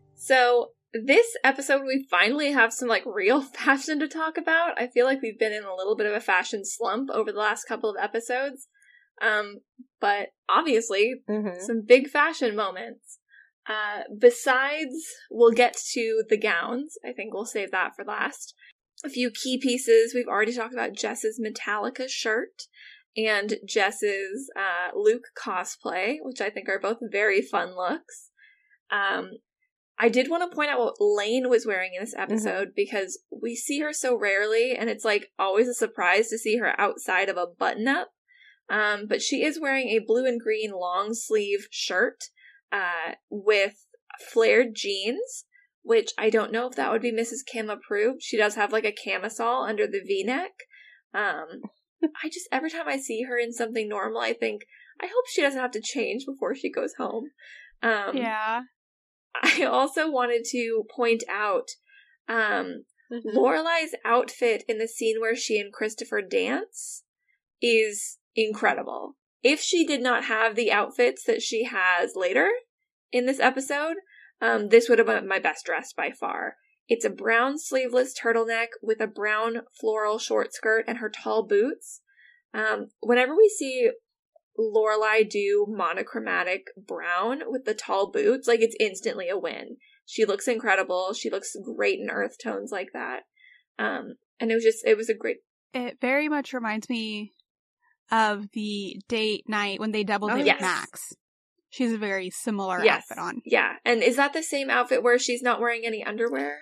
So this episode, we finally have some like real fashion to talk about. I feel like we've been in a little bit of a fashion slump over the last couple of episodes. Um, but obviously, Mm-hmm. some big fashion moments. Uh, besides, we'll get to the gowns. I think we'll save that for last. A few key pieces. We've already talked about Jess's Metallica shirt and Jess's uh, Luke cosplay, which I think are both very fun looks. Um, I did want to point out what Lane was wearing in this episode because we see her so rarely, and it's like always a surprise to see her outside of a button-up. Um, but she is wearing a blue and green long sleeve shirt uh, with flared jeans, which I don't know if that would be Missus Kim approved. She does have like a camisole under the V-neck. Um, I just, every time I see her in something normal, I think, I hope she doesn't have to change before she goes home. Um, Yeah. I also wanted to point out um, Mhm. Lorelai's outfit in the scene where she and Christopher dance is incredible. If she did not have the outfits that she has later in this episode, um, this would have been my best dress by far. It's a brown sleeveless turtleneck with a brown floral short skirt and her tall boots. Um, whenever we see Lorelai do monochromatic brown with the tall boots, like it's instantly a win. She looks incredible. She looks great in earth tones like that. Um, and it was just, it was a great, It very much reminds me of the date night when they double Oh, date yes. with Max. She's a very similar yes. outfit on. Yeah. And is that the same outfit where she's not wearing any underwear?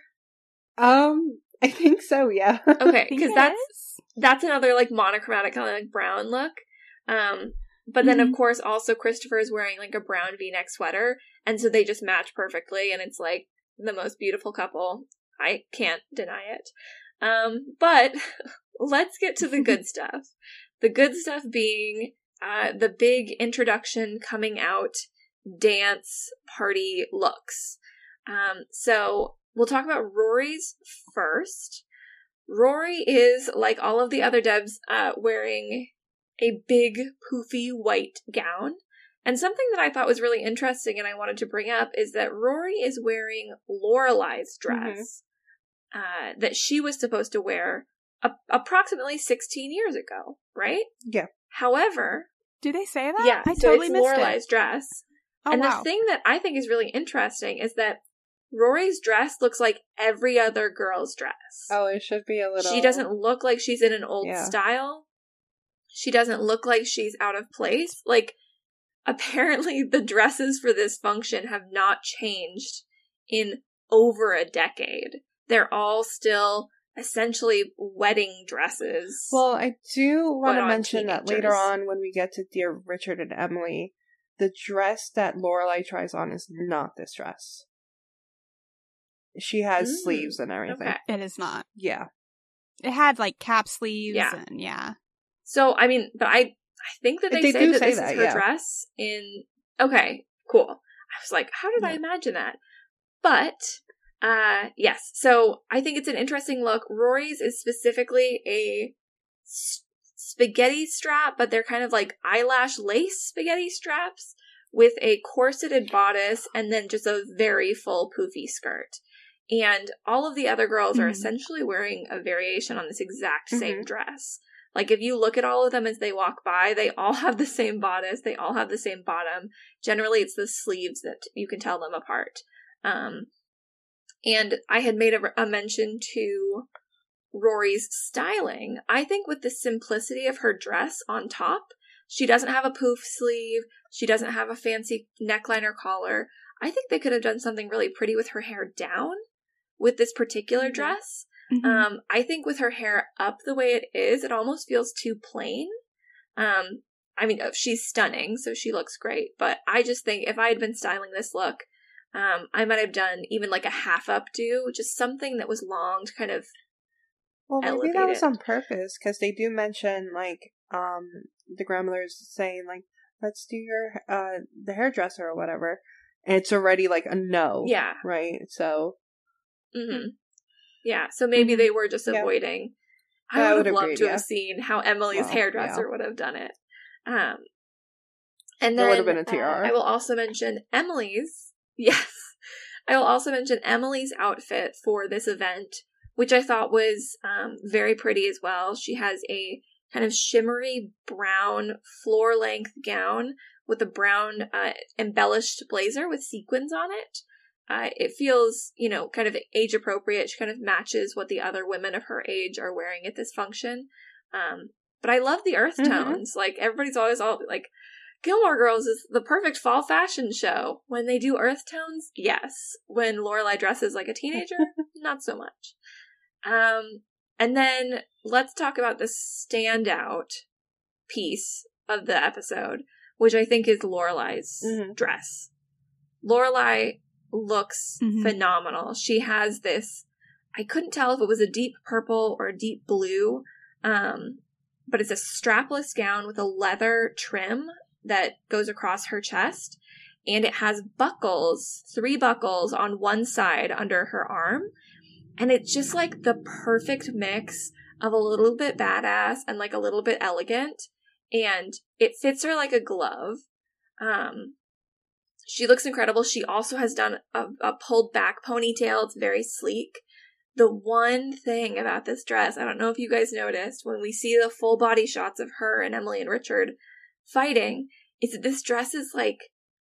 Um, I think so, yeah. Okay. I think Because it that's, is. that's another like monochromatic kind of like brown look. Um, but then of Mhm. course also Christopher is wearing like a brown V-neck sweater, and so they just match perfectly, and it's like the most beautiful couple. I can't deny it. Um, but let's get to the good stuff. The good stuff being uh, the big introduction, coming out, dance, party looks. Um, so we'll talk about Rory's first. Rory is, like all of the other Debs, uh, wearing a big poofy white gown. And something that I thought was really interesting and I wanted to bring up is that Rory is wearing Lorelai's dress mm-hmm. uh, that she was supposed to wear a- approximately sixteen years ago, right? Yeah. However... Do they say that? Yeah, I so totally it's missed Lorelai's it. dress. Oh, and wow. the thing that I think is really interesting is that Rory's dress looks like every other girl's dress. Oh, it should be a little... She doesn't look like she's in an old yeah. style. She doesn't look like she's out of place. Like, apparently the dresses for this function have not changed in over a decade. They're all still essentially wedding dresses. Well, I do want to on mention that later teenagers. on when we get to Dear Richard and Emily, the dress that Lorelai tries on is not this dress. She has Mm, sleeves and everything. okay. It is not. Yeah. It had like cap sleeves Yeah. and yeah. So, I mean, but I I think that they, They say do that say this that, is her yeah. dress in... Okay, cool. I was like, how did I Yeah. imagine that? But, uh, yes. So, I think it's an interesting look. Rory's is specifically a s- spaghetti strap, but they're kind of like eyelash lace spaghetti straps with a corseted bodice and then just a very full poofy skirt. And all of the other girls are Mhm. essentially wearing a variation on this exact same Mhm. dress. Like, if you look at all of them as they walk by, they all have the same bodice. They all have the same bottom. Generally, it's the sleeves that you can tell them apart. Um, and I had made a, a mention to Rory's styling. I think with the simplicity of her dress on top, she doesn't have a poof sleeve. She doesn't have a fancy neckline or collar. I think they could have done something really pretty with her hair down with this particular Mhm. dress. Mhm. Um, I think with her hair up the way it is, it almost feels too plain. Um, I mean, she's stunning, so she looks great. But I just think if I had been styling this look, um, I might have done even like a half updo, just something that was long to kind of Well, maybe elevate that was it. on purpose, because they do mention, like, um, the grandmother's saying, like, let's do your, uh, the hairdresser or whatever. And it's already, like, a no. Yeah. Right? So... Mm-hmm. Yeah, so maybe Mhm. they were just Yeah. avoiding. Yeah, I I would would have loved agree, to yeah. have seen how Emily's Well, hairdresser yeah. would have done it. Um, and There then would have been a T R R. uh, I will also mention Emily's. Yes, I will also mention Emily's outfit for this event, which I thought was um, very pretty as well. She has a kind of shimmery brown floor-length gown with a brown uh, embellished blazer with sequins on it. Uh, it feels, you know, kind of age appropriate. She kind of matches what the other women of her age are wearing at this function. Um, but I love the earth Mhm. tones. Like, everybody's always all like, Gilmore Girls is the perfect fall fashion show. When they do earth tones, yes. When Lorelai dresses like a teenager, not so much. Um, and then let's talk about the standout piece of the episode, which I think is Lorelai's Mhm. dress. Lorelai looks Mhm. phenomenal. She has this, I couldn't tell if it was a deep purple or a deep blue, um, but it's a strapless gown with a leather trim that goes across her chest, and it has buckles, three buckles on one side under her arm, and it's just like the perfect mix of a little bit badass and like a little bit elegant, and it fits her like a glove. Um, she looks incredible. She also has done a, a pulled back ponytail. It's very sleek. The one thing about this dress, I don't know if you guys noticed, when we see the full body shots of her and Emily and Richard fighting, is that this dress is like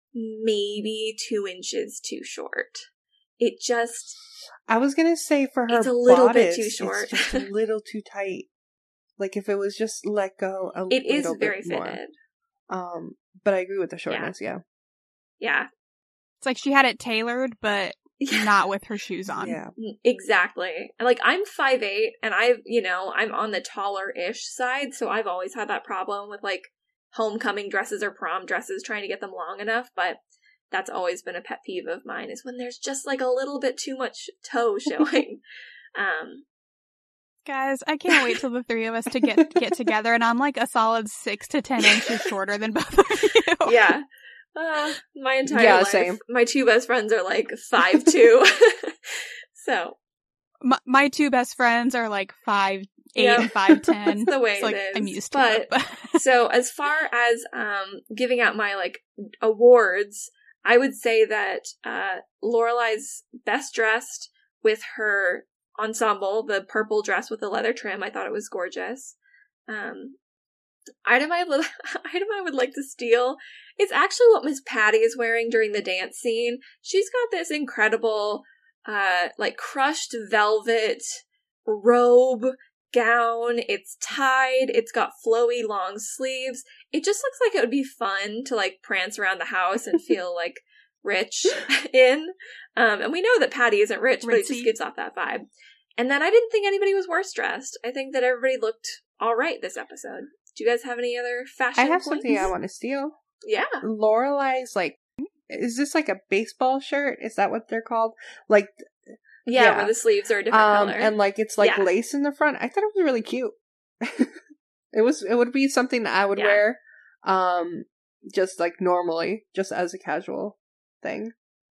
maybe two inches too short. It just... I was gonna say for her It's a little bit bodice, too short. It's just a little too tight. Like if it was just let go a It is little very bit more. fitted. Um, but I agree with the shortness. Yeah, Yeah. It's like she had it tailored, but Yeah. not with her shoes on. yeah. Exactly. And like, I'm five eight, and I've, you know, I'm on the taller-ish side, so I've always had that problem with like homecoming dresses or prom dresses, trying to get them long enough, but that's always been a pet peeve of mine, is when there's just like a little bit too much toe showing. um, Guys, I can't wait till the three of us to get get together, and I'm like a solid six to ten inches shorter than both of you. yeah. Uh, my entire Yeah, life, same. my two best friends are like five two. So, My, my two best friends are like five eight Yep. and five ten. That's the way it's like, it is. I'm used to But- it. But So as far as um giving out my like awards, I would say that uh Lorelai's best dressed with her ensemble, the purple dress with the leather trim. I thought it was gorgeous. Um item I would item I would like to steal is actually what Miss Patty is wearing during the dance scene. She's got this incredible uh like crushed velvet robe gown. It's tied, it's got flowy long sleeves. It just looks like it would be fun to like prance around the house and feel like rich in. Um and we know that Patty isn't rich, but it Ritzy. just gives off that vibe. And then I didn't think anybody was worse dressed. I think that everybody looked all right this episode. Do you guys have any other fashion I have points? something I want to steal. Yeah. Lorelai's, like, is this like a baseball shirt? Is that what they're called? Like, yeah. Yeah. Where the sleeves are a different um, color. and like it's like Yeah. lace in the front. I thought it was really cute. It was. It would be something that I would Yeah. wear, um, just like normally, just as a casual thing.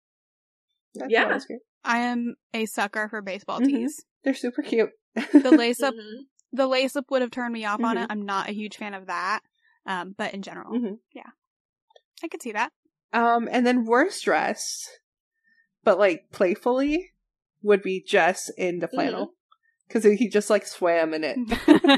I thought it Yeah. was cute. I am a sucker for baseball Mhm. tees. They're super cute. The lace up, Mhm. the lace up would have turned me off on Mhm. it. I'm not a huge fan of that. Um, but in general, Mhm. I could see that. Um, and then worst dressed, but like playfully, would be Jess in the flannel because he just like swam in it.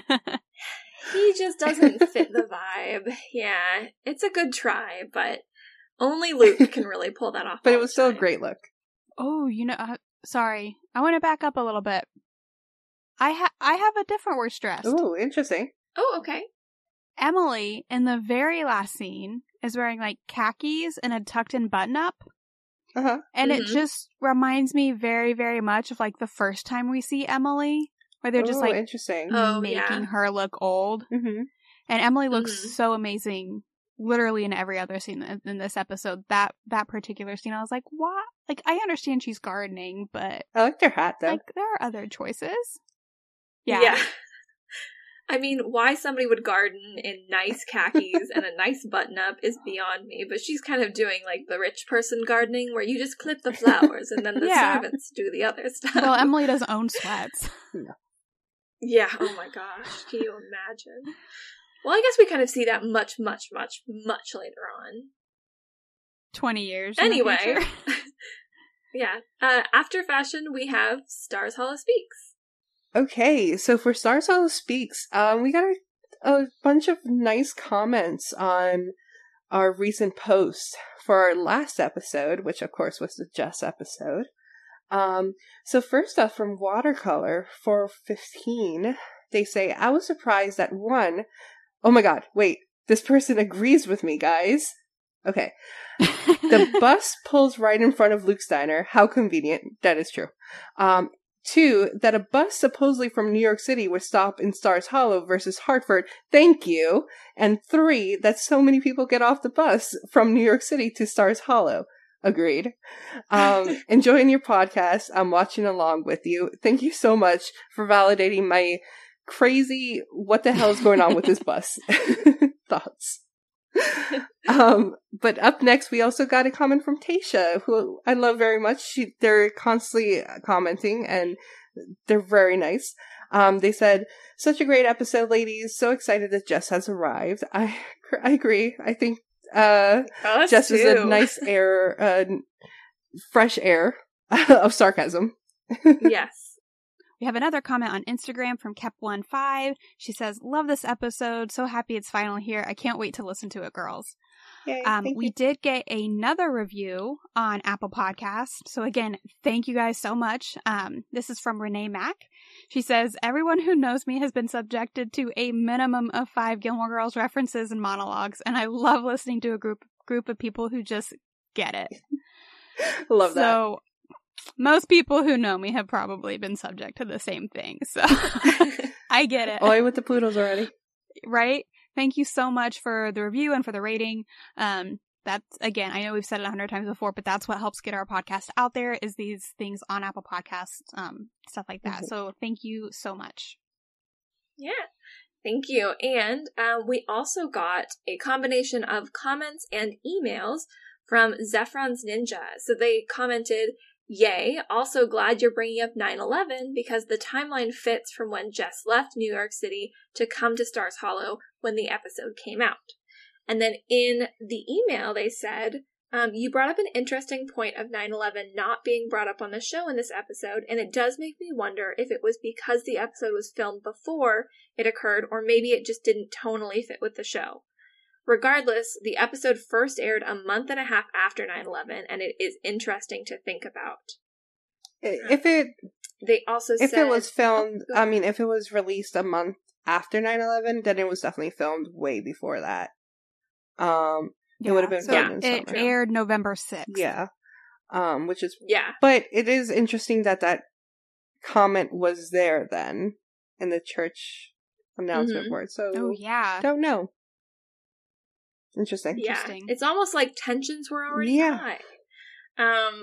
He just doesn't fit the vibe. Yeah. It's a good try, but only Luke can really pull that off. But all it was the still a time. great look. Oh, you know, uh, sorry. I want to back up a little bit. I ha- I have a different worst dressed. Ooh, interesting. Oh, okay. Emily, in the very last scene, is wearing like khakis and a tucked in button up. Uh huh. And it Mhm. just reminds me very, very much of like the first time we see Emily, where they're just Ooh, like interesting. Oh, making yeah. her look old. Mm-hmm. And Emily looks Mhm. so amazing, literally in every other scene in, in this episode. That that particular scene, I was like, what? Like, I understand she's gardening, but I like their hat though. like there are other choices. Yeah. Yeah. I mean, why somebody would garden in nice khakis and a nice button up is beyond me, but she's kind of doing like the rich person gardening where you just clip the flowers and then the Yeah. servants do the other stuff. Well, Emily doesn't own sweats. Yeah, oh my gosh, can you imagine? Well, I guess we kind of see that much, much, much, much later on. Twenty years. in the Anyway, future. yeah. Uh, after fashion, we have Stars Hollow Speaks. Okay, so for Stars Hollow Speaks, um, we got a, a bunch of nice comments on our recent post for our last episode, which of course was the Jess episode. Um, so first off, from Watercolor four fifteen, they say, I was surprised that one, oh my god, wait, this person agrees with me, guys. Okay. The bus pulls right in front of Luke's diner. How convenient. That is true. Um, two, that a bus supposedly from New York City would stop in Stars Hollow versus Hartford. Thank you. And three, that so many people get off the bus from New York City to Stars Hollow. Agreed. Um, enjoying your podcast. I'm watching along with you. Thank you so much for validating my crazy, what the hell is going on with this bus thoughts. um, but up next, we also got a comment from Tasha, who I love very much. She, they're constantly commenting, and they're very nice. Um, they said, "Such a great episode, ladies. So excited that Jess has arrived." I, I agree. I think uh, Oh, that's Jess is two. a nice air, uh, fresh air of sarcasm. Yes. We have another comment on Instagram from Kep one five. She says, love this episode. So happy it's finally here. I can't wait to listen to it, girls. Yay, Um, thank we you. did get another review on Apple Podcasts. So again, thank you guys so much. Um, this is from Renee Mack. She says, everyone who knows me has been subjected to a minimum of five Gilmore Girls references and monologues. And I love listening to a group, group of people who just get it. Love that. So most people who know me have probably been subject to the same thing. So I get it. Oi with the poodles already. Right? Thank you so much for the review and for the rating. Um, that's, again, I know we've said it a hundred times before, but that's what helps get our podcast out there is these things on Apple Podcasts, um, stuff like that. Mhm. So thank you so much. Yeah. Thank you. And uh, we also got a combination of comments and emails from Zephron's Ninja. So they commented, Yay. Also glad you're bringing up nine eleven because the timeline fits from when Jess left New York City to come to Stars Hollow when the episode came out. And then in the email, they said, um, you brought up an interesting point of nine eleven not being brought up on the show in this episode, and it does make me wonder if it was because the episode was filmed before it occurred, or maybe it just didn't tonally fit with the show. Regardless, the episode first aired a month and a half after nine eleven, and it is interesting to think about. If it They also if said... it was filmed, Oh, I mean, if it was released a month after nine eleven, then it was definitely filmed way before that. Um, it would have been so filmed in it summer. aired November sixth. Yeah. Um, which is, yeah. but it is interesting that that comment was there then in the church announcement Mhm. board. So, Oh, yeah. don't know. Interesting. Yeah. Interesting. It's almost like tensions were already Yeah. high. Um...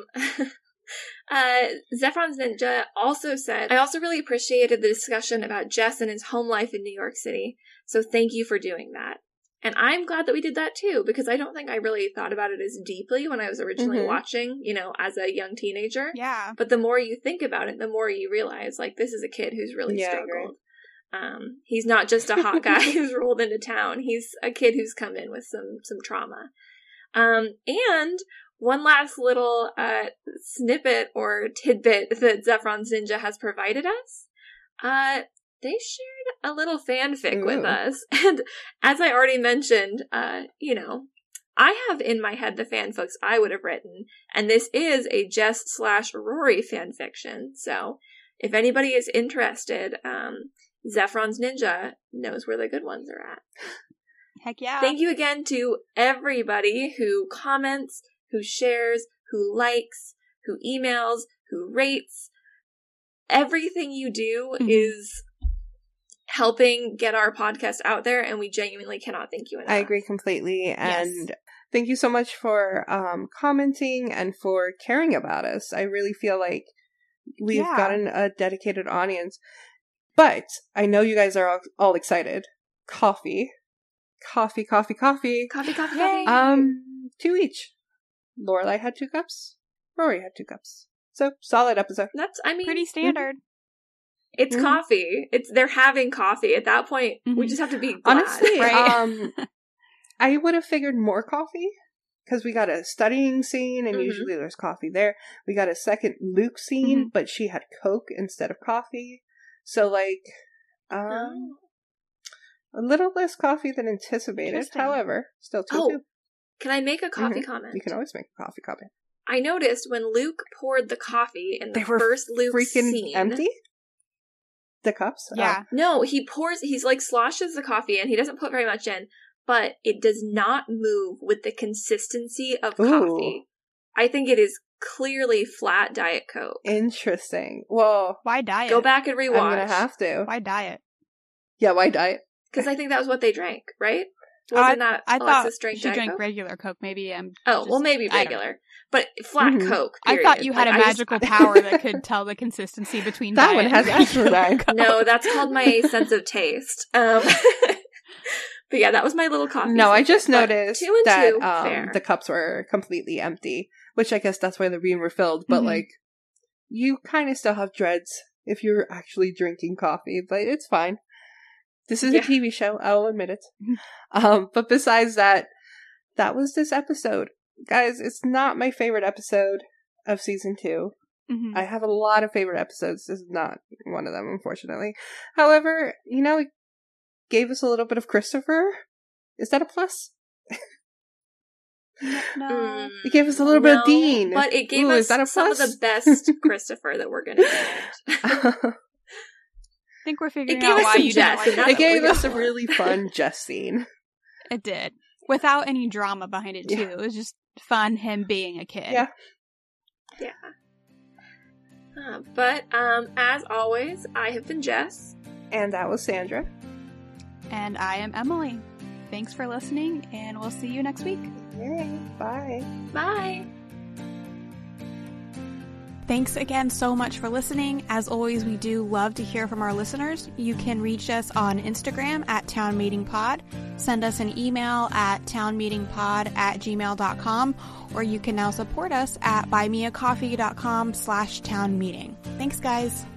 Uh, Zephron's Ninja also said, I also really appreciated the discussion about Jess and his home life in New York City, so thank you for doing that. And I'm glad that we did that too, because I don't think I really thought about it as deeply when I was originally Mhm. watching, you know, as a young teenager. Yeah. But the more you think about it, the more you realize, like, this is a kid who's really Yeah, I struggled. Um, he's not just a hot guy who's rolled into town. He's a kid who's come in with some, some trauma. Um, and one last little uh, snippet or tidbit that Zephron's Ninja has provided us. Uh, they shared a little fanfic with Ooh. us. And as I already mentioned, uh, you know, I have in my head the fanfics I would have written. And this is a Jess slash Rory fanfiction. So if anybody is interested, um, Zephron's Ninja knows where the good ones are at. Heck yeah. Thank you again to everybody who comments, who shares, who likes, who emails, who rates. Everything you do Mhm. is helping get our podcast out there, and we genuinely cannot thank you enough. I agree completely. Yes. And thank you so much for um, commenting and for caring about us. I really feel like we've Yeah. gotten a dedicated audience. But I know you guys are all, all excited. Coffee. Coffee, coffee, coffee. Coffee, coffee, Yay. coffee. Um, two each. Lorelai had two cups. Rory had two cups. So, solid episode. That's, I mean, Pretty standard. it's Mhm. coffee. It's They're having coffee. At that point, we Mhm. just have to be glad. Honestly, right? um, I would have figured more coffee. Because we got a studying scene, and Mhm. usually there's coffee there. We got a second Luke scene, Mhm. but she had Coke instead of coffee. So, like, um, Oh. a little less coffee than anticipated. Interesting. However, still two Oh, two. can I make a coffee Mhm. comment? You can always make a coffee comment. I noticed when Luke poured the coffee in the They were first Luke freaking scene. empty? The cups? Yeah. No, he pours, he's like sloshes the coffee in. He doesn't put very much in, but it does not move with the consistency of Ooh. coffee. I think it is clearly flat Diet Coke. Oh, interesting. Well, Why diet? Go back and I'm gonna rewatch. have to. Why diet? Yeah, why diet? Because I think that was what they drank, right? Oh, I- Wasn't that I thought Alexis drank she Diet drank Coke? regular Coke. Maybe I'm. Oh, just- well, maybe I don't know. regular. But flat Mhm. Coke, I period. thought you had Like, a I just- magical power that could tell the consistency between That diet one and has regular Astrodyne. Coke. No, that's called my sense of taste. Um, but yeah, that was my little coffee. No, I secret. just But noticed two and that two, um, fair. the cups were completely empty, which I guess that's why they're being refilled. But Mhm. like, you kind of still have dreads if you're actually drinking coffee, but it's fine. This is Yeah. a T V show, I'll admit it. um, but besides that, that was this episode, guys. It's not my favorite episode of season two. Mhm. I have a lot of favorite episodes. This is not one of them, unfortunately. However, you know, it gave us a little bit of Christopher. Is that a plus? No. Mm, It gave us a little bit of no, Dean. But it gave Ooh, us is that a some of plus? the best Christopher that we're going to get. I think we're figuring gave out us why some you Jess, didn't and like that's It gave what us a really fun Jess scene. it. It did. Without any drama behind it, too. Yeah. It was just fun him being a kid. Yeah. Yeah. Uh, but, um, as always, I have been Jess. And that was Sandra. And I am Emily. Thanks for listening, and we'll see you next week. Yay. Bye. Bye. Thanks again so much for listening. As always, we do love to hear from our listeners. You can reach us on Instagram at Town Meeting Pod, send us an email at townmeetingpod at gmail dot com, or you can now support us at buymeacoffee dot com slash townmeeting. Thanks, guys.